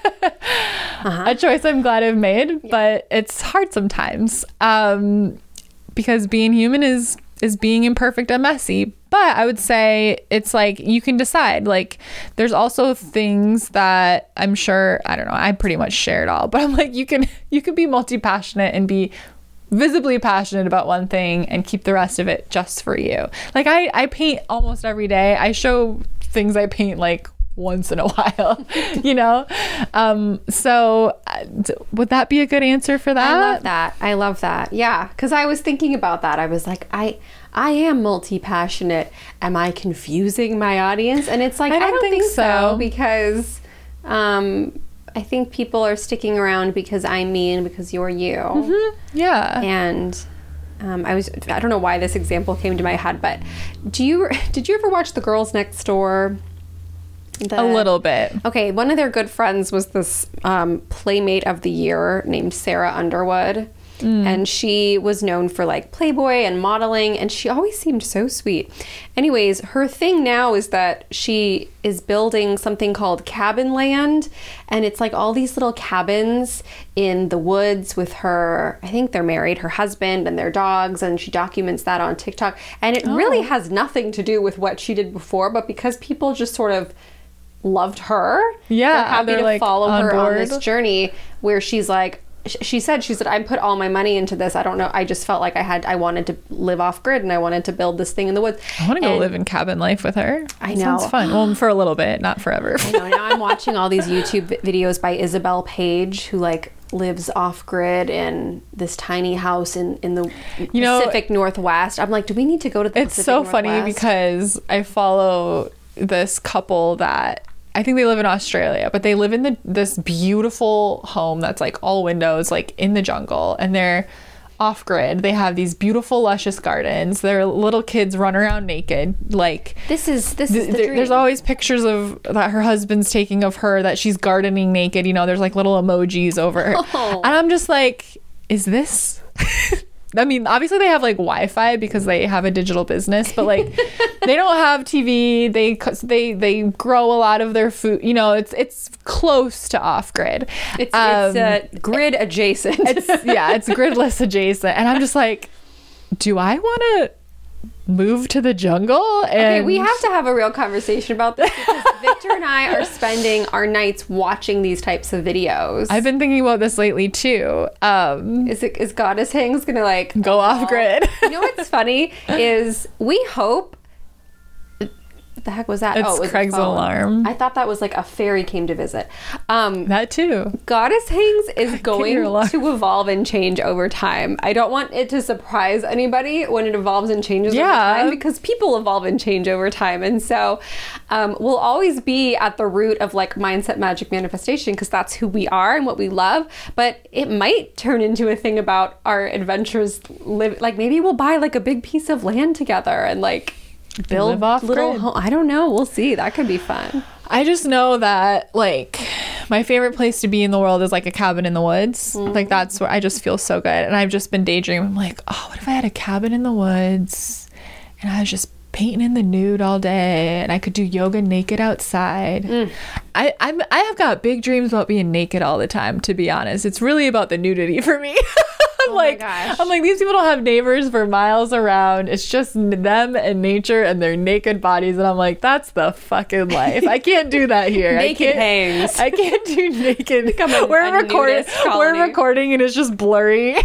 Speaker 1: Uh-huh. A choice I'm glad I've made, yeah. but it's hard sometimes um, because being human is is being imperfect and messy. But I would say it's like you can decide. Like there's also things that I'm sure, I don't know, I pretty much share it all, but I'm like you can you can be multi-passionate and be visibly passionate about one thing and keep the rest of it just for you. Like I, I paint almost every day. I show things I paint like once in a while, you know? Um, so uh, would that be a good answer for that?
Speaker 2: I love that. I love that. Yeah. Cause I was thinking about that. I was like, I, I am multi-passionate. Am I confusing my audience? And it's like, I don't, I don't think, think so. so because, um, I think people are sticking around because I'm me and because you're you.
Speaker 1: Mm-hmm. Yeah.
Speaker 2: And, um, I was, I don't know why this example came to my head, but do you, did you ever watch The Girls Next Door? The-
Speaker 1: A little bit.
Speaker 2: Okay, one of their good friends was this um, Playmate of the Year named Sarah Underwood. Mm. And she was known for like Playboy and modeling, and she always seemed so sweet. Anyways, her thing now is that she is building something called Cabin Land, and it's like all these little cabins in the woods with her, I think they're married, her husband and their dogs, and she documents that on TikTok. And it oh. really has nothing to do with what she did before, but because people just sort of loved her,
Speaker 1: yeah,
Speaker 2: they're happy
Speaker 1: they're
Speaker 2: to
Speaker 1: like
Speaker 2: follow
Speaker 1: on
Speaker 2: her
Speaker 1: board.
Speaker 2: on this journey where she's like, she said, she said, I put all my money into this. I don't know. I just felt like I had, I wanted to live off grid and I wanted to build this thing in the woods.
Speaker 1: I want to go
Speaker 2: and
Speaker 1: live in cabin life with her.
Speaker 2: I know.
Speaker 1: Sounds fun. Well, for a little bit, not forever.
Speaker 2: I know. Now I'm watching all these YouTube vi- videos by Isabel Page, who like lives off grid in this tiny house in, in the
Speaker 1: you know,
Speaker 2: Pacific Northwest. I'm like, do we need to go to the
Speaker 1: It's
Speaker 2: Pacific
Speaker 1: so
Speaker 2: Northwest?
Speaker 1: funny because I follow this couple that I think they live in Australia, but they live in the this beautiful home that's like all windows, like in the jungle, and they're off grid. They have these beautiful, luscious gardens. Their little kids run around naked. Like
Speaker 2: this is this
Speaker 1: th-
Speaker 2: is the
Speaker 1: th-
Speaker 2: dream.
Speaker 1: There's always pictures of that her husband's taking of her that she's gardening naked. You know, there's like little emojis over her,
Speaker 2: Oh.
Speaker 1: and I'm just like, is this? I mean, obviously they have like Wi-Fi because they have a digital business, but like they don't have T V. They they they grow a lot of their food. You know, it's it's close to off grid.
Speaker 2: It's,
Speaker 1: um,
Speaker 2: it's uh, grid adjacent.
Speaker 1: It's, yeah, it's gridless adjacent, and I'm just like, do I want to move to the jungle? And
Speaker 2: okay, we have to have a real conversation about this because Victor and I are spending our nights watching these types of videos.
Speaker 1: I've been thinking about this lately too. Um,
Speaker 2: Is it is Goddess Hangs gonna like
Speaker 1: go off grid?
Speaker 2: You know what's funny is we hope. What the heck was that?
Speaker 1: It's
Speaker 2: oh, it was a
Speaker 1: Craig's
Speaker 2: phone.
Speaker 1: alarm.
Speaker 2: I thought that was like a fairy came to visit. Um,
Speaker 1: That too.
Speaker 2: Goddess Hangs is
Speaker 1: your
Speaker 2: going
Speaker 1: alarm.
Speaker 2: to evolve and change over time. I don't want it to surprise anybody when it evolves and changes
Speaker 1: Yeah.
Speaker 2: over time because people evolve and change over time. And so um, we'll always be at the root of like mindset, magic, manifestation because that's who we are and what we love. But it might turn into a thing about our adventures. Live like maybe we'll buy like a big piece of land together and like build
Speaker 1: Live off
Speaker 2: little
Speaker 1: grid.
Speaker 2: home. I don't know. We'll see. That could be fun.
Speaker 1: I just know that like my favorite place to be in the world is like a cabin in the woods.
Speaker 2: Mm-hmm.
Speaker 1: Like that's where I just feel so good. And I've just been daydreaming. I'm like, oh, what if I had a cabin in the woods and I was just painting in the nude all day and I could do yoga naked outside.
Speaker 2: Mm.
Speaker 1: I I'm I have got big dreams about being naked all the time, to be honest. It's really about the nudity for me. I'm
Speaker 2: Oh my
Speaker 1: like,
Speaker 2: gosh.
Speaker 1: I'm like, these people don't have neighbors for miles around. It's just them and nature and their naked bodies. And I'm like, that's the fucking life. I can't do that here.
Speaker 2: Naked
Speaker 1: I can't,
Speaker 2: hangs.
Speaker 1: I can't do naked.
Speaker 2: Become a-
Speaker 1: we're
Speaker 2: a
Speaker 1: recording.
Speaker 2: nudist colony.
Speaker 1: We're recording and it's just blurry.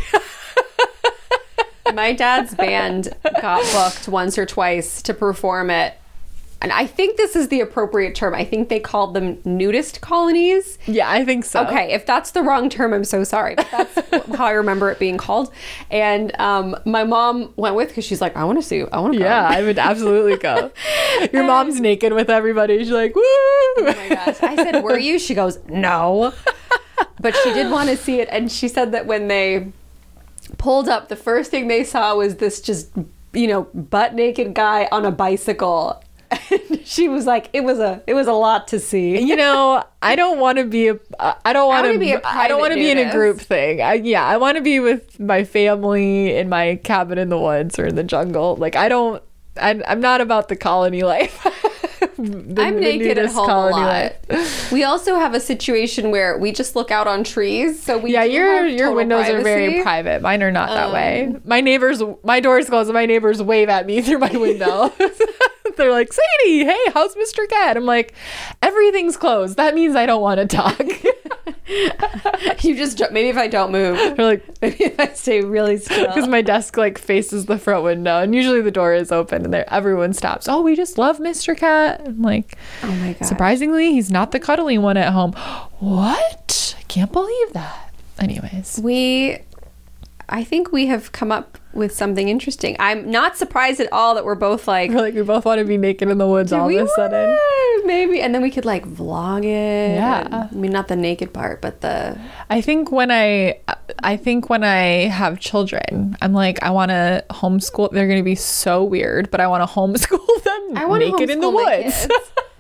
Speaker 2: My dad's band got booked once or twice to perform it. And I think this is the appropriate term. I think they called them nudist colonies.
Speaker 1: Yeah, I think so.
Speaker 2: Okay, if that's the wrong term, I'm so sorry. But that's how I remember it being called. And um, my mom went with because she's like, I want to see, I want to go.
Speaker 1: Yeah, I would absolutely go. Your mom's naked with everybody. She's like, woo!
Speaker 2: Oh my gosh. I said, were you? She goes, no. But she did want to see it. And she said that when they pulled up, the first thing they saw was this just, you know, butt naked guy on a bicycle. And she was like, it was a, it was a lot to see.
Speaker 1: You know, I don't want to be a. I don't want
Speaker 2: wanna
Speaker 1: to
Speaker 2: be a
Speaker 1: I don't want to
Speaker 2: private
Speaker 1: be in a
Speaker 2: nudist.
Speaker 1: group thing. I, yeah, I want to be with my family in my cabin in the woods or in the jungle. Like I don't. I, I'm not about the colony life. The-
Speaker 2: I'm
Speaker 1: the
Speaker 2: naked at
Speaker 1: nudist
Speaker 2: home a
Speaker 1: colony
Speaker 2: lot.
Speaker 1: life.
Speaker 2: We also have a situation where we just look out on trees. So we
Speaker 1: Yeah,
Speaker 2: do
Speaker 1: your
Speaker 2: have
Speaker 1: your
Speaker 2: total
Speaker 1: windows are very
Speaker 2: privacy.
Speaker 1: private. Mine are not that
Speaker 2: Um,
Speaker 1: way. My neighbors, my door's closed, and my neighbors wave at me through my window. They're like, Sadie, hey, how's Mister Cat? I'm like, everything's closed. That means I don't want to talk.
Speaker 2: You just don't- maybe if I don't move,
Speaker 1: They're like,
Speaker 2: maybe if I stay really still.
Speaker 1: because my desk like faces the front window, and usually the door is open, and there everyone stops. Oh, we just love Mister Cat. I'm like,
Speaker 2: Oh my god!
Speaker 1: surprisingly, he's not the cuddly one at home. What? I can't believe that. Anyways,
Speaker 2: We, I think we have come up with something interesting. I'm not surprised at all that we're both like,
Speaker 1: we're like we both want to be naked in the woods
Speaker 2: do
Speaker 1: all
Speaker 2: we
Speaker 1: of a sudden.
Speaker 2: wanna? Maybe, and then we could like vlog it.
Speaker 1: Yeah.
Speaker 2: and- I mean, not the naked part, but the.
Speaker 1: I think when I, I think when I have children, I'm like, I want to homeschool. They're going to be so weird, but I want to homeschool them
Speaker 2: I want to
Speaker 1: naked in the
Speaker 2: homeschool my
Speaker 1: woods.
Speaker 2: kids.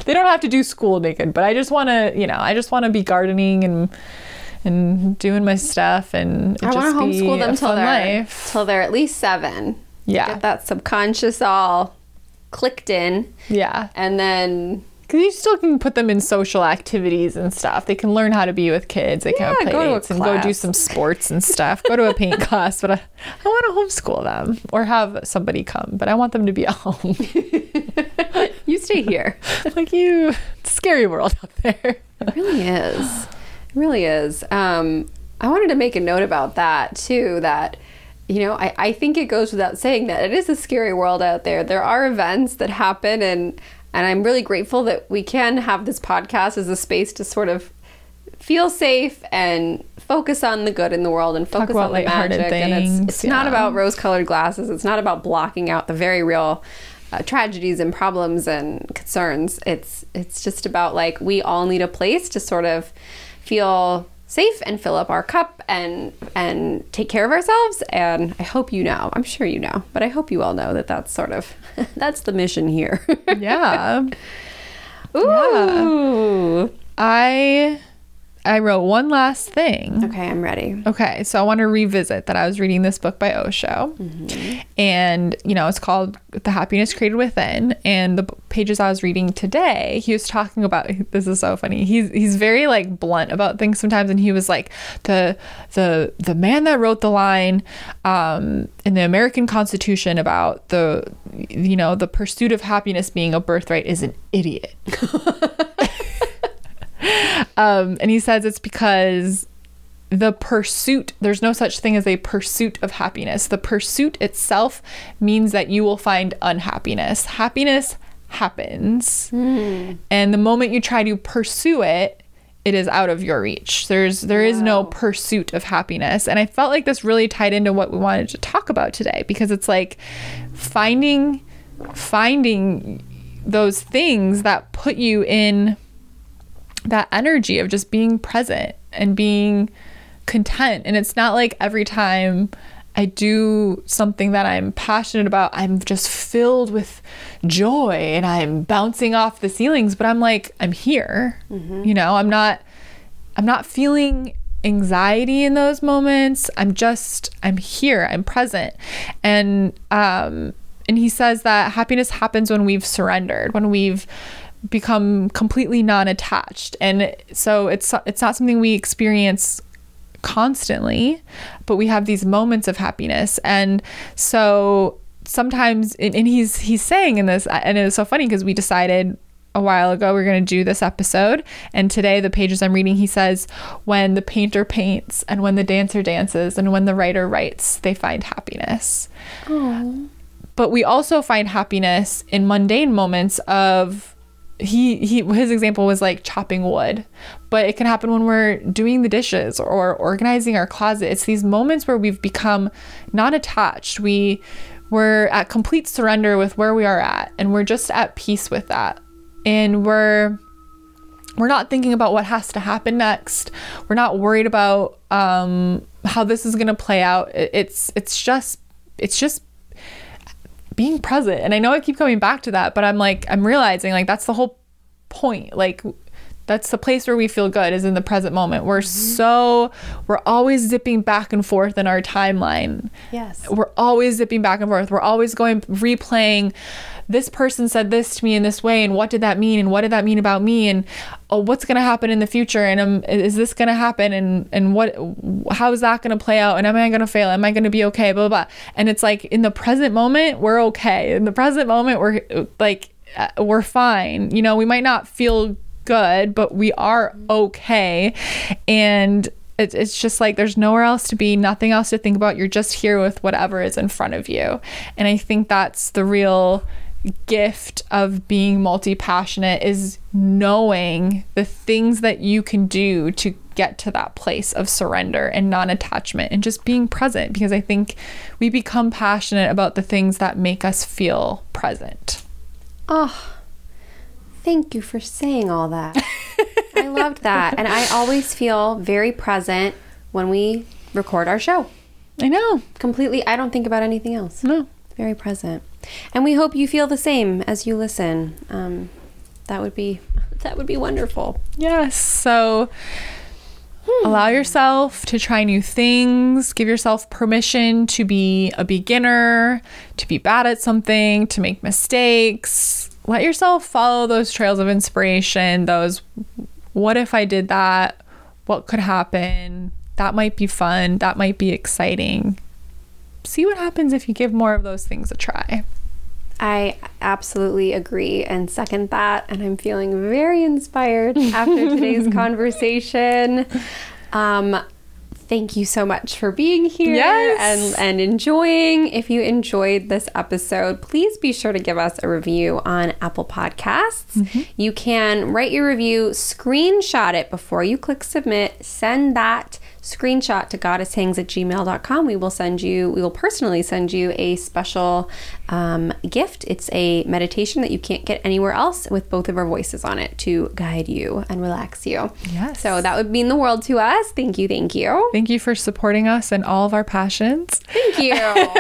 Speaker 1: they don't have to do school naked, but I just want to, you know, I just want to be gardening and and doing my stuff, and
Speaker 2: I want to homeschool them till they're
Speaker 1: life.
Speaker 2: till they're at least seven.
Speaker 1: Yeah,
Speaker 2: get that subconscious all clicked in.
Speaker 1: Yeah,
Speaker 2: and then
Speaker 1: because you still can put them in social activities and stuff. They can learn how to be with kids. They
Speaker 2: yeah,
Speaker 1: can have play dates and go do some sports and stuff. Go to a paint class, but I, I want to homeschool them or have somebody come. But I want them to be at home.
Speaker 2: You stay here.
Speaker 1: Like you, it's a scary world out there.
Speaker 2: It really is. It really is. Um, I wanted to make a note about that too, that, you know, I, I think it goes without saying that it is a scary world out there. There are events that happen, and and I'm really grateful that we can have this podcast as a space to sort of feel safe and focus on the good in the world and focus on the magic.
Speaker 1: Things,
Speaker 2: and it's, it's
Speaker 1: yeah.
Speaker 2: not about rose-colored glasses. It's not about blocking out the very real Uh, tragedies and problems and concerns. It's it's just about, like, we all need a place to sort of feel safe and fill up our cup and and take care of ourselves. And I hope you know, I'm sure you know, but I hope you all know that that's sort of that's the mission here.
Speaker 1: Yeah.
Speaker 2: Ooh.
Speaker 1: Yeah. I I wrote one last thing.
Speaker 2: Okay, I'm ready.
Speaker 1: Okay, so I want to revisit that I was reading this book by Osho. Mm-hmm. And, you know, it's called The Happiness Created Within. And the pages I was reading today, he was talking about, this is so funny. He's he's very, like, blunt about things sometimes. And he was like, the the the man that wrote the line um, in the American Constitution about the, you know, the pursuit of happiness being a birthright is an idiot. Um, and he says it's because the pursuit, there's no such thing as a pursuit of happiness. The pursuit itself means that you will find unhappiness. Happiness happens. Mm. And the moment you try to pursue it, it is out of your reach. There's, there wow. is no pursuit of happiness. And I felt like this really tied into what we wanted to talk about today, because it's like finding, finding those things that put you in that energy of just being present and being content. And it's not like every time I do something that I'm passionate about, I'm just filled with joy and I'm bouncing off the ceilings, but I'm like, I'm here. Mm-hmm. You know, I'm not, I'm not feeling anxiety in those moments. I'm just, I'm here, I'm present. And, um, and he says that happiness happens when we've surrendered, when we've become completely non-attached. And so it's it's not something we experience constantly, but we have these moments of happiness. And so sometimes, and he's he's saying in this, and it was so funny because we decided a while ago we're going to do this episode, and today the pages I'm reading, he says, when the painter paints and when the dancer dances and when the writer writes, they find happiness. Aww. But we also find happiness in mundane moments of He, he, his example was like chopping wood, but it can happen when we're doing the dishes or organizing our closet. It's these moments where we've become non-attached. We, we're at complete surrender with where we are at, and we're just at peace with that. And we're, we're not thinking about what has to happen next. We're not worried about, um, how this is going to play out. It's, it's just, it's just being present. And I know I keep coming back to that, but I'm like, I'm realizing like that's the whole point. Like that's the place where we feel good, is in the present moment. We're mm-hmm. so, we're always zipping back and forth in our timeline.
Speaker 2: Yes.
Speaker 1: We're always zipping back and forth. We're always going, replaying, this person said this to me in this way, and what did that mean? And what did that mean about me? And oh, what's going to happen in the future? And um, is this going to happen? And, and what, how is that going to play out? And am I going to fail? Am I going to be okay? Blah, blah, blah. And it's like in the present moment, we're okay. In the present moment, we're like, uh, we're fine. You know, we might not feel good, but we are okay. And it's it's just like there's nowhere else to be, nothing else to think about. You're just here with whatever is in front of you. And I think that's the real gift of being multi-passionate, is knowing the things that you can do to get to that place of surrender and non-attachment and just being present, because I think we become passionate about the things that make us feel present.
Speaker 2: Oh, thank you for saying all that. I loved that. And I always feel very present when we record our show.
Speaker 1: I know.
Speaker 2: Completely. I don't think about anything else.
Speaker 1: No.
Speaker 2: Very present. And we hope you feel the same as you listen. Um, that would be that would be wonderful.
Speaker 1: Yes. So hmm. allow yourself to try new things. Give yourself permission to be a beginner, to be bad at something, to make mistakes. Let yourself follow those trails of inspiration, those what if I did that? What could happen? That might be fun. That might be exciting. See what happens if you give more of those things a try.
Speaker 2: I absolutely agree and second that. And I'm feeling very inspired after today's conversation. Um, thank you so much for being here
Speaker 1: yes.
Speaker 2: and, and enjoying. If you enjoyed this episode, please be sure to give us a review on Apple Podcasts. Mm-hmm. You can write your review, screenshot it before you click submit, send that screenshot to goddesshangs at gmail dot com. We will send you, we will personally send you a special um, gift. It's a meditation that you can't get anywhere else with both of our voices on it to guide you and relax you.
Speaker 1: Yes.
Speaker 2: So that would mean the world to us. Thank you. Thank you.
Speaker 1: Thank you for supporting us in all of our passions.
Speaker 2: Thank you.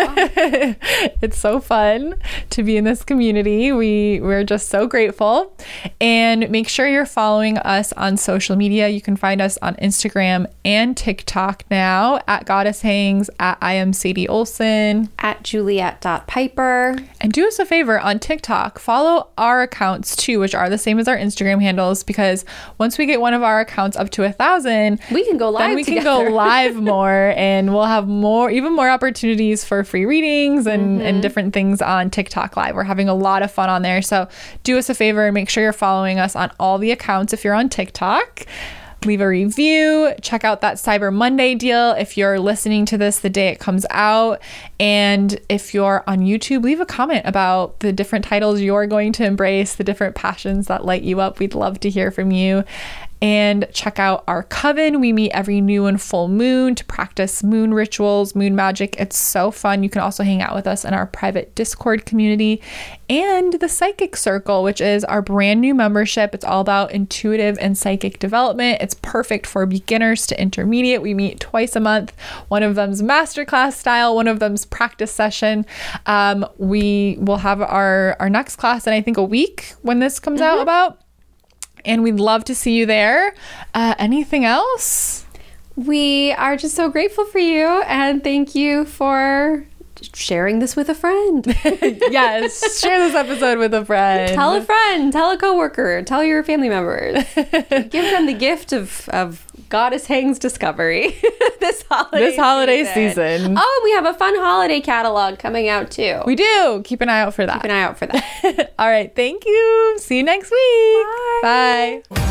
Speaker 1: It's so fun to be in this community. We, we're just so grateful. And make sure you're following us on social media. You can find us on Instagram and TikTok. TikTok now at Goddess Hangs, at I am Sadie Olson,
Speaker 2: at Juliet dot Piper.
Speaker 1: And do us a favor on TikTok, follow our accounts too, which are the same as our Instagram handles, because once we get one of our accounts up to a thousand,
Speaker 2: we can go live
Speaker 1: then we
Speaker 2: together.
Speaker 1: can go live more, and we'll have more, even more opportunities for free readings and, mm-hmm. and different things on TikTok Live. We're having a lot of fun on there. So do us a favor and make sure you're following us on all the accounts if you're on TikTok. Leave a review. Check out that Cyber Monday deal if you're listening to this the day it comes out. And if you're on YouTube, leave a comment about the different titles you're going to embrace, the different passions that light you up. We'd love to hear from you. And check out our coven. We meet every new and full moon to practice moon rituals, moon magic. It's so fun. You can also hang out with us in our private Discord community and the Psychic Circle, which is our brand new membership. It's all about intuitive and psychic development. It's perfect for beginners to intermediate. We meet twice a month. One of them's masterclass style, one of them's practice session. Um, we will have our, our next class in, I think, a week when this comes mm-hmm. out about. And we'd love to see you there. Uh, anything else?
Speaker 2: We are just so grateful for you. And thank you for sharing this with a friend.
Speaker 1: Yes. Share this episode with a friend.
Speaker 2: Tell a friend. Tell a coworker. Tell your family members. Give them the gift of, of Goddess Hangs discovery this holiday
Speaker 1: This holiday
Speaker 2: season.
Speaker 1: season.
Speaker 2: Oh, we have a fun holiday catalog coming out too.
Speaker 1: We do. Keep an eye out for that.
Speaker 2: Keep an eye out for that.
Speaker 1: All right. Thank you. See you next week.
Speaker 2: Bye.
Speaker 1: Bye.